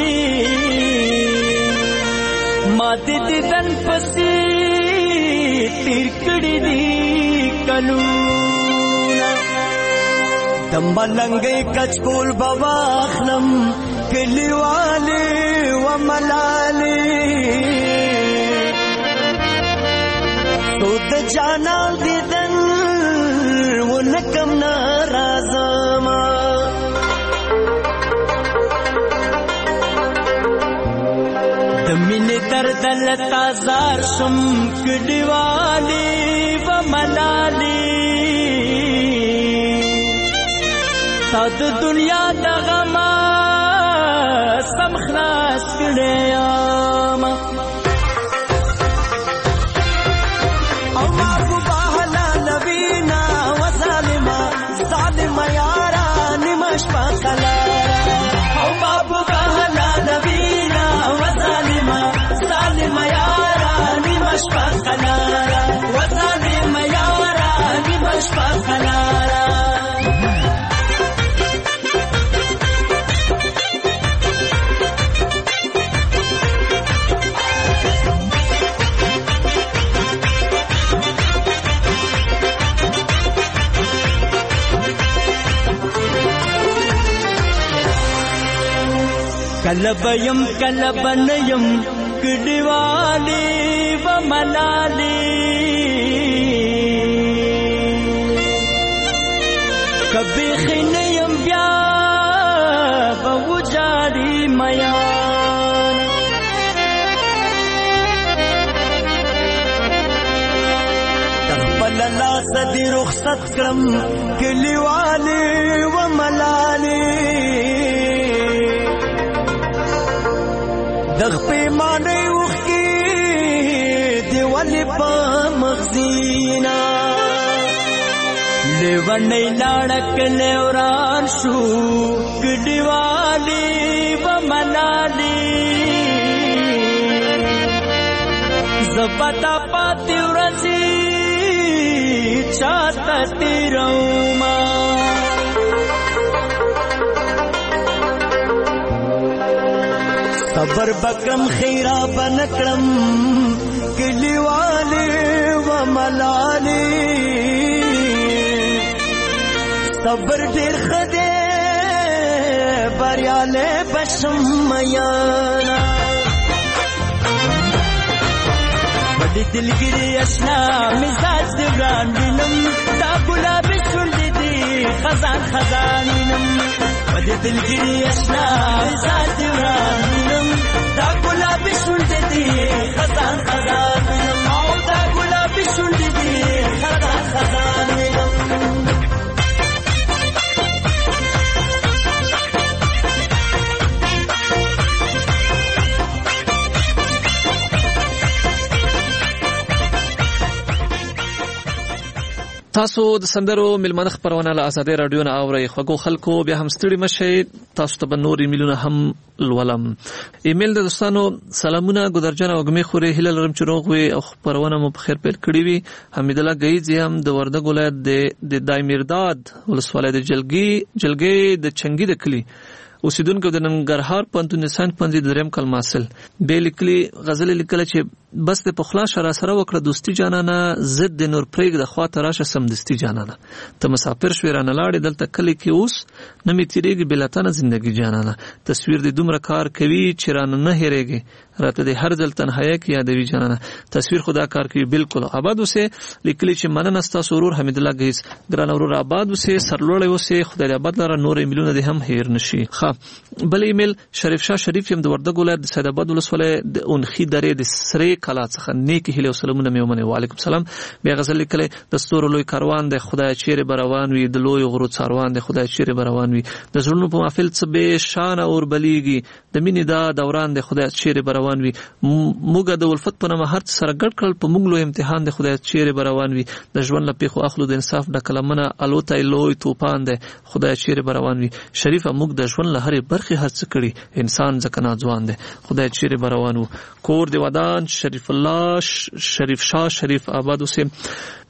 ما دې دن پسی تیر کړی دی کلونا د ملنګي کچکول بواخلم کلیواله و ملاله تو د جانان دیدن و نکم نارازما د مینې درد لتا زار شم کلیواله و ملاله تا د دنیا د غم سم خلاص کړم او محبوبه حلال وینا و ظالما ظالما یارا نیمش پخلارا او محبوبه حلال وینا و ظالما ظالما یارا نیمش پخلارا و ظالما یارا نیمش پخلارا کلبیم کلبنیم کډیوالی و ملالی کبی خینیم بیا بوجاری میان تخبل لاس دی رخصت کرم کلیوالی و ملالی دغ پیمانه وخی دیوالی پا مغزینا لیوانی لارک لیوران شو کډیوالی و ملالی زبتا پاتی ورزی چاہتا تیروما صبر بکم خیرا بنکرم کلیوالی و ملالی صبر دیر خدے بریالے بشم میانا بڑی دلگیری اشنا مزاج دیوران بینم دا گلابی شلدی دی خزان خزان بینم بڑی دلگیری اشنا مزاج دیوران بینم دا گلابی شلدی دی خزان خزان بینم او دا گلابی شلدی دی خزان خزان بینم تاسو د سندرو ملمنه خبرونه له آزادۍ رادیو نه اورئ. خوږو خلکو بیا هم ستړي مشئ. تاسو ته به نور ایمیلونه هم لولم. ایمیل د دوستانو سلامونه ګدرجن او ګمې خوري هیله لرم چې روغ وي او خبرونه مو په خیر پیل کړی وي. حمید الله گیزی هم د وردګ ولایت د دایمیرداد ولسوالۍ د جلګي جلګي د چنګي د کلی اوسیدونکو د ننګرهار پوهنتون د ساینس پوهنځي د دریم کال محصل به لیکلي غزل لیکل چې بس د پخلا شرا سره وکړه دوستي جانانه زد د نور پرېګ د خوا تراشه سم دستی جانانه ته مسافر شوې رانه لاړې دلته کلی کې اوس نه می تیریږي بلاتانه زندگی جانانه تصویر د دومره کار کوي چې رانه نه هېرېږي راته د هر ځل تنهایی کې یادوي جانانه تصویر خدا کار کوي بالکل آباد اوسه لیکلي چې مننه ستاسو ورور حمید الله گیز ګران ورور آباد اوسه سرلوړی اوسه خدای دې آباد لره نور ایمیلونه دې هم هېر نشي. ښه بل ایمیل شریف شاه شریف یم د وردګ ولایت د سید آباد ولسوالۍ د اونخي درې د سری کلا څخه نیکی هیله او سلامونه مې ومنه. وعلیکم السلام. بیا غزل لیکلی د ستورو لوی کاروان د خدای چیرې بروان وي د لوی غرو څاروان د خدای چیرې بروان وي د زړونو په محفل څه به شان اور بلیږي د مینې دا دوران د خدای چیرې بروان وي موږ د ولفت په نامه هر سره ګډ کړل په موږ لوی امتحان د خدای چیرې بروان وي د ژوند له پیښو اخلو د انصاف د کلمنه الوتای لوی توپان د خدای چیرې بروان وي شریفه موږ د ژوند له هرې برخې هڅه کړې انسان ځکه ناځوان دی خدای چیرې بروان وو. کور د ودان شریف الله شریف شاه شریف آباد اوسه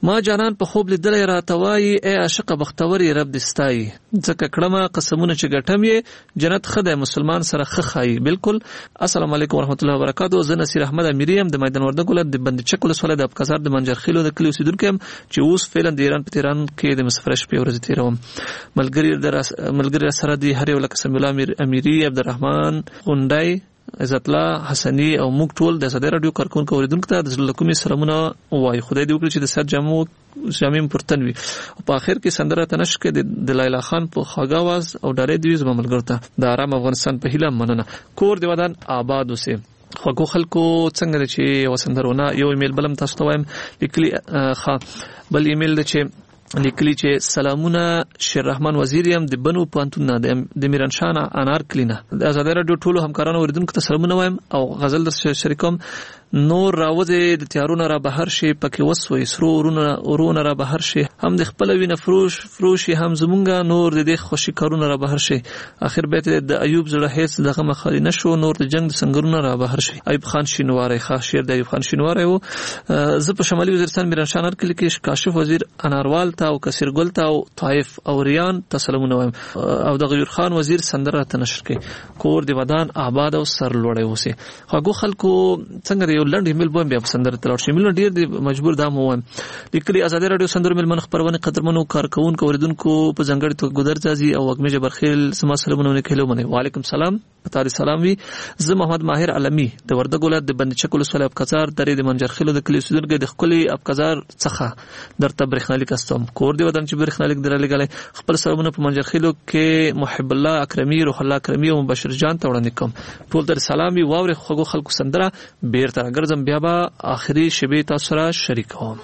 ما جانان په خوب لیدلې راته وایي ای عاشقه بختور یې رب دې ستایي ځکه کړمه قسمونه چې ګټم یې جنت ښه دی مسلمان سره ښه ښایي. بالکل. السلام علیکم ورحمت الله وبرکاتو. زه نصیر احمد امیری یم د میدان وردګ ولایت د بندچک ولسوالۍ د ابکازار د منجرخیلو د کلي اوسیدونکی یم چې اوس فعلا د ایران په تهران کې د مسافر شپې ورځې تېروم. ملګري در ملګري سره دي هر یو لکه سمیع الله امیری، عبدالرحمن غونډی، عزت الله حسنی او موږ ټول د ازادي رادیو کارکونکو اوریدونکو ته د زړه کومې سلامونه وایو. خدای دې وکړي چې د سر جامو جامې پرتن وي او په اخر کې سندره تنش کې د لیلا خان په خواږه आवाज او ډارې دی زما ملګرو ته د آرام افغانستان په هیله مننه. کور دی ودان آباد اوسه. خو خلکو څنګه چې وسندرونه یو ایمیل بلم تاسو ته وایم لیکلي ښه بل ایمیل د چې لیکلي چې سلامونه شیر رحمان وزیر یم د بنو پانتون نه د میرانشاه انار کلینه د ازادي رادیو ټولو همکارانو اوریدونکو ته سلامونه وایم او غزل در شریکوم. نور راوځي د تیارونو را بهر شي پکې وسوي سرو ورونه ورونه را بهر شي هم د خپل وینه فروش فروشي هم زمونږه نور د دې خوشي کارونه را بهر شي. اخر بیت د ایوب زړه هیڅ دغه مخالي نشو نور د جنگ د سنگرونه را بهر شي. ایوب خان شینواری خاص شعر د ایوب خان شینواری وو. زه په شمالي وزیرستان میرانشاه انار کلی کې کاشف وزیر اناروال ته او کثیرګل ته او طائف او ریان ته سلامونه وایم او د غیور خان وزیر سندره ته نشر کې کور دی ودان آباد او سر لوړی اوسه. خو خلکو څنګه یو لنډ ایمیل بوم بیا سندره تلور شي مل ډیر دی مجبور دا مو وایم. لیکلي ازادي رادیو سندره مل من خبرونه قدرمنو کارکونکو اوریدونکو په ځنګړی توګه ګذر ځي او وګمه جبرخیل سما سلامونه کهلو منه. وعلیکم سلام پتاري سلام وی. زه محمد ماهر علمی د وردګ ولایت د بندچک ولسوالۍ ابکازار درې د منجرخیلو د کلی اوسیدونکو د خپل ابکازار څخه درته برېښنالیک استم. کور دی ودان چې برېښنالیک درلګلې خپل سلامونه په منجرخیلو کې محب الله اکرمی روح الله اکرمی او مبشر جان ته وړاندې کوم. ټول در سلامي واوري خو خلکو سندره بیرته ګرځم بیا به آخري شبي تاسو سره شریکوم.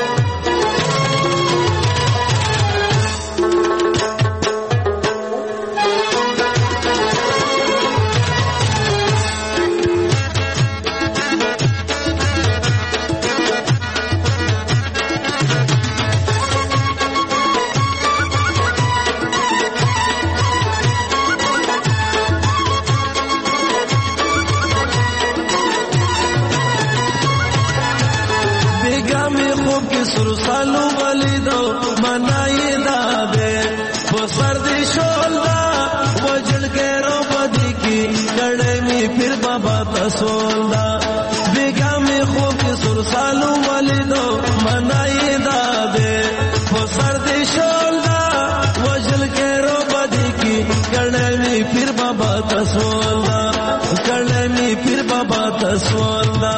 سولدا بیگا میں خوب سرسالو والدو منائی دادے وہ سردی شولدا وجل کے رو بدی کی کڑمی پھر بابا تسولدا کڑمی پھر بابا تسولدا.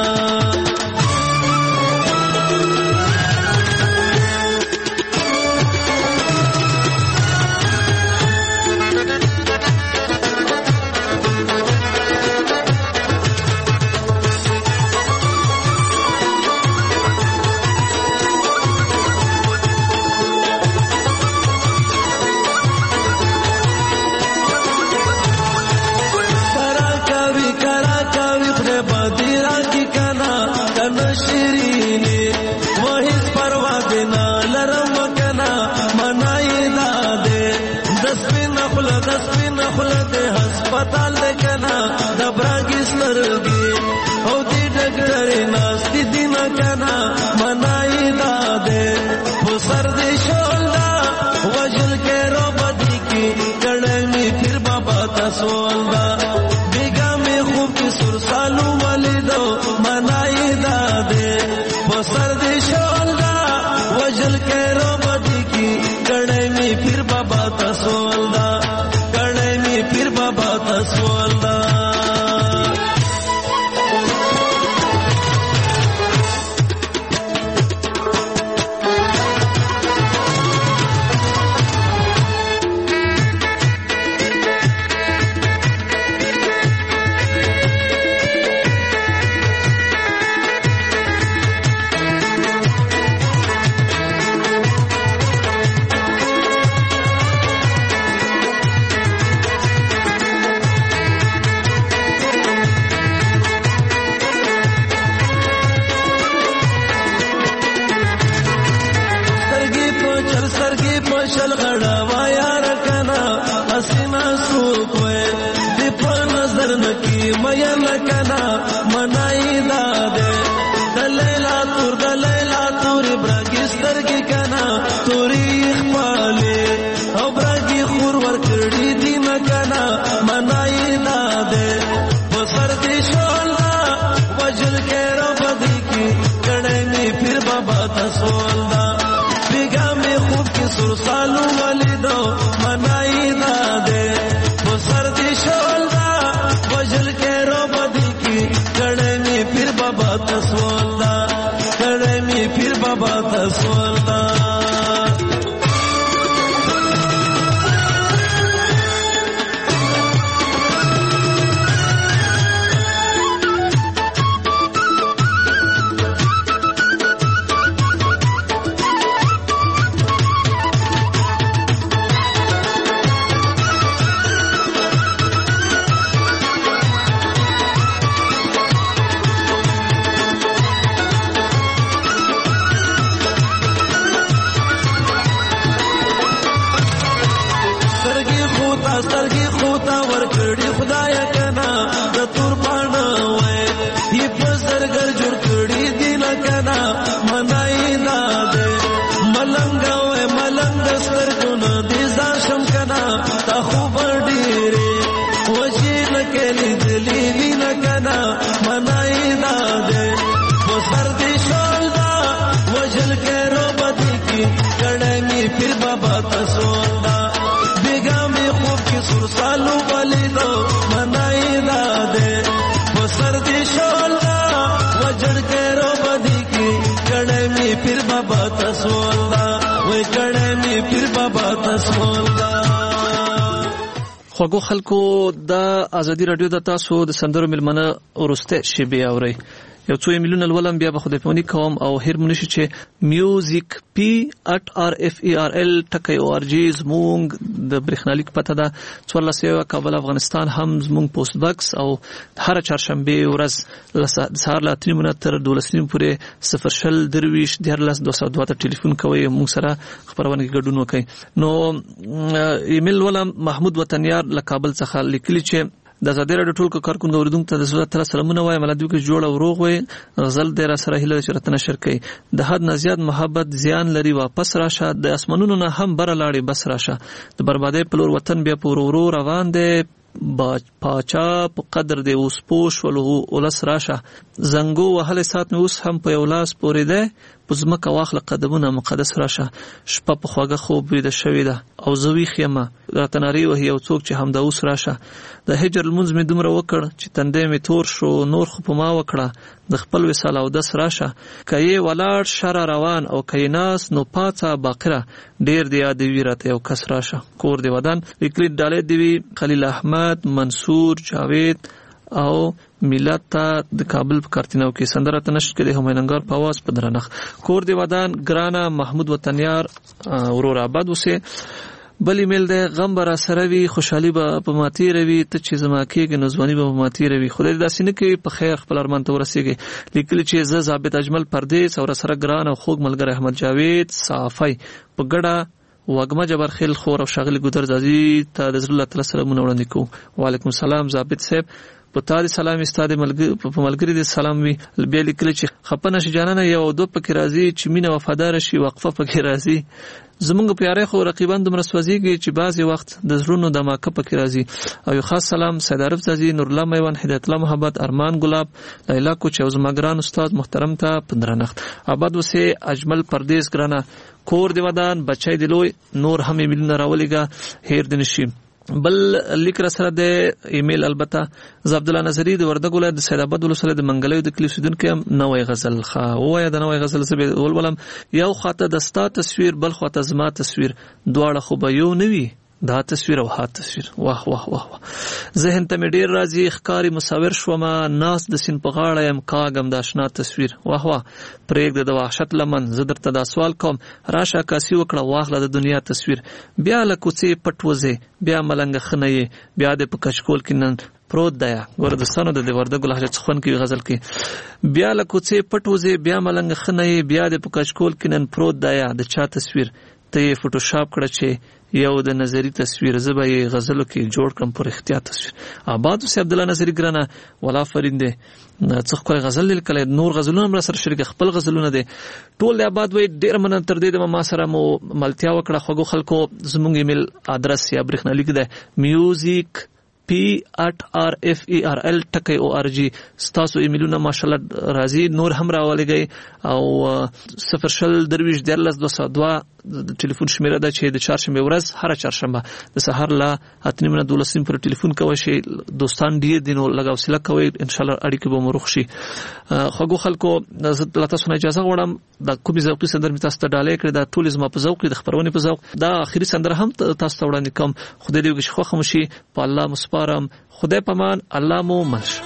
हस्पताल कना दबरागी सरगी होती डॉक्टर नास्ती दिन कना मनाई दादे वो सर्दी शोला वजल के रो बदी की कड़मी फिर बाबा तसोलदा बिगा में खूब की सुरसालू वाली दो मनाई दादे वो सर्दी शोला वजल के रो बदी की कड़मी फिर बाबा तसोलदा फिर बाबा तसोलदा. تسولدا کړه می پیر بابا تسولدا خوږو خلکو د ازادي رادیو د تاسو د سندرو ملمنه ورسته شیبه اوري یو څو ایمیلونه ولوم بیا به خو د پونی کوم او هر منشي چې میوزیک پی ات آر اف ای آر ال ټکی او ار جی زمونږ د برېښنالیک پته ده څوارلس سوه کابل افغانستان هم زمونږ پوسټ باکس او هر چهارشنبه ورځ سهار له اته نیمې نه تر دولس نیمې پورې صفر شل درویش دیارلس دوه سوه دوه ته ټلیفون کوئ موږ سره خبرونه کې ګډون وکړئ نو ایمیل ولوم محمود وطنیار له کابل څخه لیکلي چې د زادر د ټول کارکوندو اوریدونکو ته د زړه تر سلامونه وایم ملادو کې جوړ او روغ وي غزل د را سره هله شرط نشر کوي د حد نه زیات محبت زیان لري واپس راشه د اسمنونو نه هم بر لاړې بس راشه د بربادۍ په لور وطن بیا په ورو روان دی با پاچا په قدر دی اوس پوش ولو ولس راشه زنګو وهله سات نو اوس هم په یو لاس پورې ده پزمکه واخله قدمونه مقدس راشه شپه په خواږه خوب وي د شوي ده او زوی خیمه راتناری وه یو څوک چې هم د اوس راشه د هجر المنز می دومره وکړ چې تندې می تور شو نور خو په ما وکړه د خپل وسال او دس راشه کای ولاړ شر روان او کیناس نو پاڅه باقره ډیر دی یاد وی راته یو کس راشه کور دی ودان لیکلی ډالې دی خلیل احمد منصور جاوید او ملت ته د کابل په کارتینو کې سندره تنشر کړي همیننګار په आवाज په درنخ کور دی ودان ګرانا محمود وطنیار ورور آباد وسه بل ایمیل ده غم برا سره وی خوشحالي به په ماتي روي ته چې زما کېږي نوځواني به په ماتي روي خدای داسې نه کوي په خیر خپل ارمان ته ورسیږي لیکل چې ز ثابت اجمل پردیس او سره ګران او خوږ ملګری احمد جاوید صافي په ګډه واګما جبر خیل خور او شاغل ګودر زازي ته د رسول الله تعالی سلامونه وړاندې کوم وعلیکم السلام ثابت صاحب په تاسو سلام استاده ملګری په ملګری د سلام وی بیا لیکل چې خپنه شجانه یو دو پکې راځي چې مینه وفادار شي وقفه پکې راځي زمونږ پیاره خو رقیبان دومره سوځيږي چې بعضی وخت د زړونو د ماکه پکې راځي او یو خاص سلام سید عارف زازي نور الله میوان هدایت الله محبت ارمان ګلاب لیلا کوچ او زماګران استاد محترم ته پندرنخت آباد وسه اجمل پردیس ګرانه کور دی ودان بچای دی لوی نور هم ایمیلونه راولېګا هیر دنشي بل لیک را سره د ایمیل البته ز عبد الله نظری د وردګ ولایت د سید آباد ولسوالۍ د منګلوي د کلیسودن کې نوې غزل خا وای د نوې غزل سبه ولولم یو خاطه د ستا تصویر بل خاطه زما تصویر دواړه خو به یو نوي دا تصویر او ها تصویر واه واه واه ذهن ته ډیر راځي ښکاری مصور شوم ناس د سین په غاړه يم کاغم د آشنا تصویر واه واه پرېګ د وحشت لمن زدر ته دا سوال کوم راشه کاسي وکړه واخله د دنیا تصویر بیا لکوڅې پټوځي بیا ملنګ خنې بیا د پکشکول کینن پروت دی ګوردستانو د وردګ لهجه څخون کې غزل کې بیا لکوڅې پټوځي بیا ملنګ خنې بیا د پکشکول کینن پروت دی د چا تصویر ته فوټوشاپ کړه چې یو د نظری تصویر زبې غزلو کې جوړ کړم پر اختیار تصویر آباد سي عبد الله نظری ګرانه ولا فرینده څخه کول غزل لیکل نور غزلونه هم سره شریک خپل غزلونه دي ټول د آباد وې ډیر من تر دې د ما سره مو ملتیا وکړه خوګو خلکو زموږ ایمیل ادرس یا برېښنالیک ده میوزیک پی ات آر اف ای آر ال ټکی او ار جی. ستاسو ایمیلونه ماشاءالله راځي، نور هم راولېږئ او صفر شل درویش دیارلس دوه سوه دوه د ټلیفون شمیره ده چې د چهارشنبې ورځ هره چهارشنبه د سهار له اته نیمې نه دولس نیمې پورې ټلیفون کوئ شي. دوستان ډېر دي نو لږ حوصله کوئ، انشاءالله اړیکې به مو روغ شي. خوږو خلکو زه له تاسو نه اجازه غواړم، د کومې ذوقي سندرې مې تاسو ته ډالۍ کړې، دا ټولې زما په ذوق کې د خپرونې په ذوق. دا آخري سندره هم تاسو ته وړاندې کوم. خدای دې وکړي چې خوښه مو شي. په الله مو سپارم. خدای پامان. الله مو منش.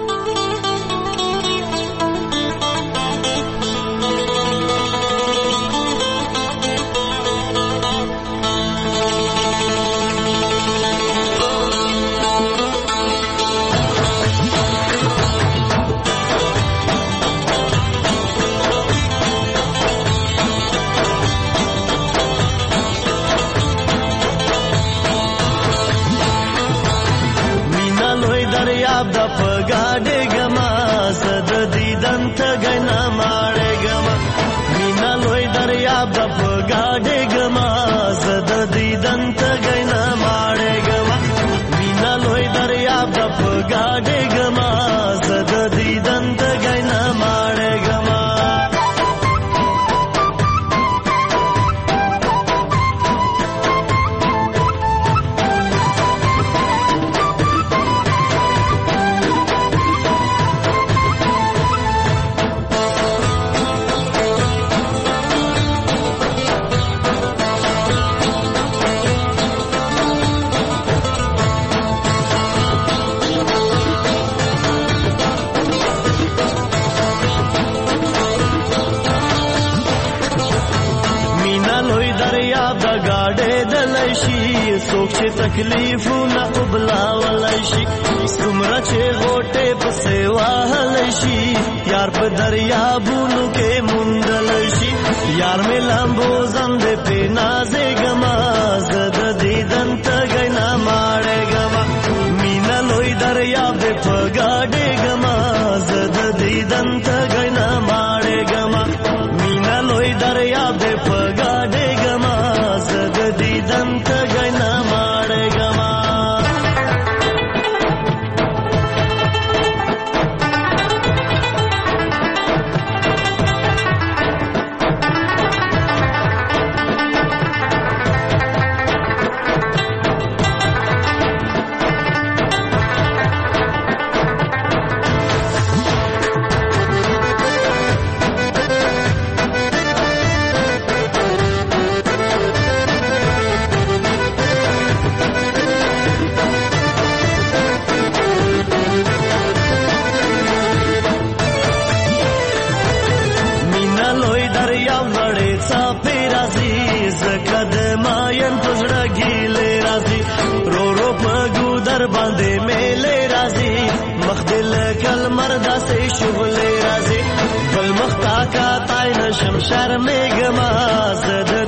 تکلیفونه قبلا ولشي څومره چې غوټه په سیوا هلشي یار په دریابونو کې مونډل شي یار مې لامبو زند په نازې ګما زد دیدن ته غنا ماړې ګما مینا لوی دریاب په گاډې ګما زد دیدن ته غنا ماړې ګما مینا لوی دریاب په گاډې ګما زد دیدن ته غنا ماړې ګما شمشر میگم از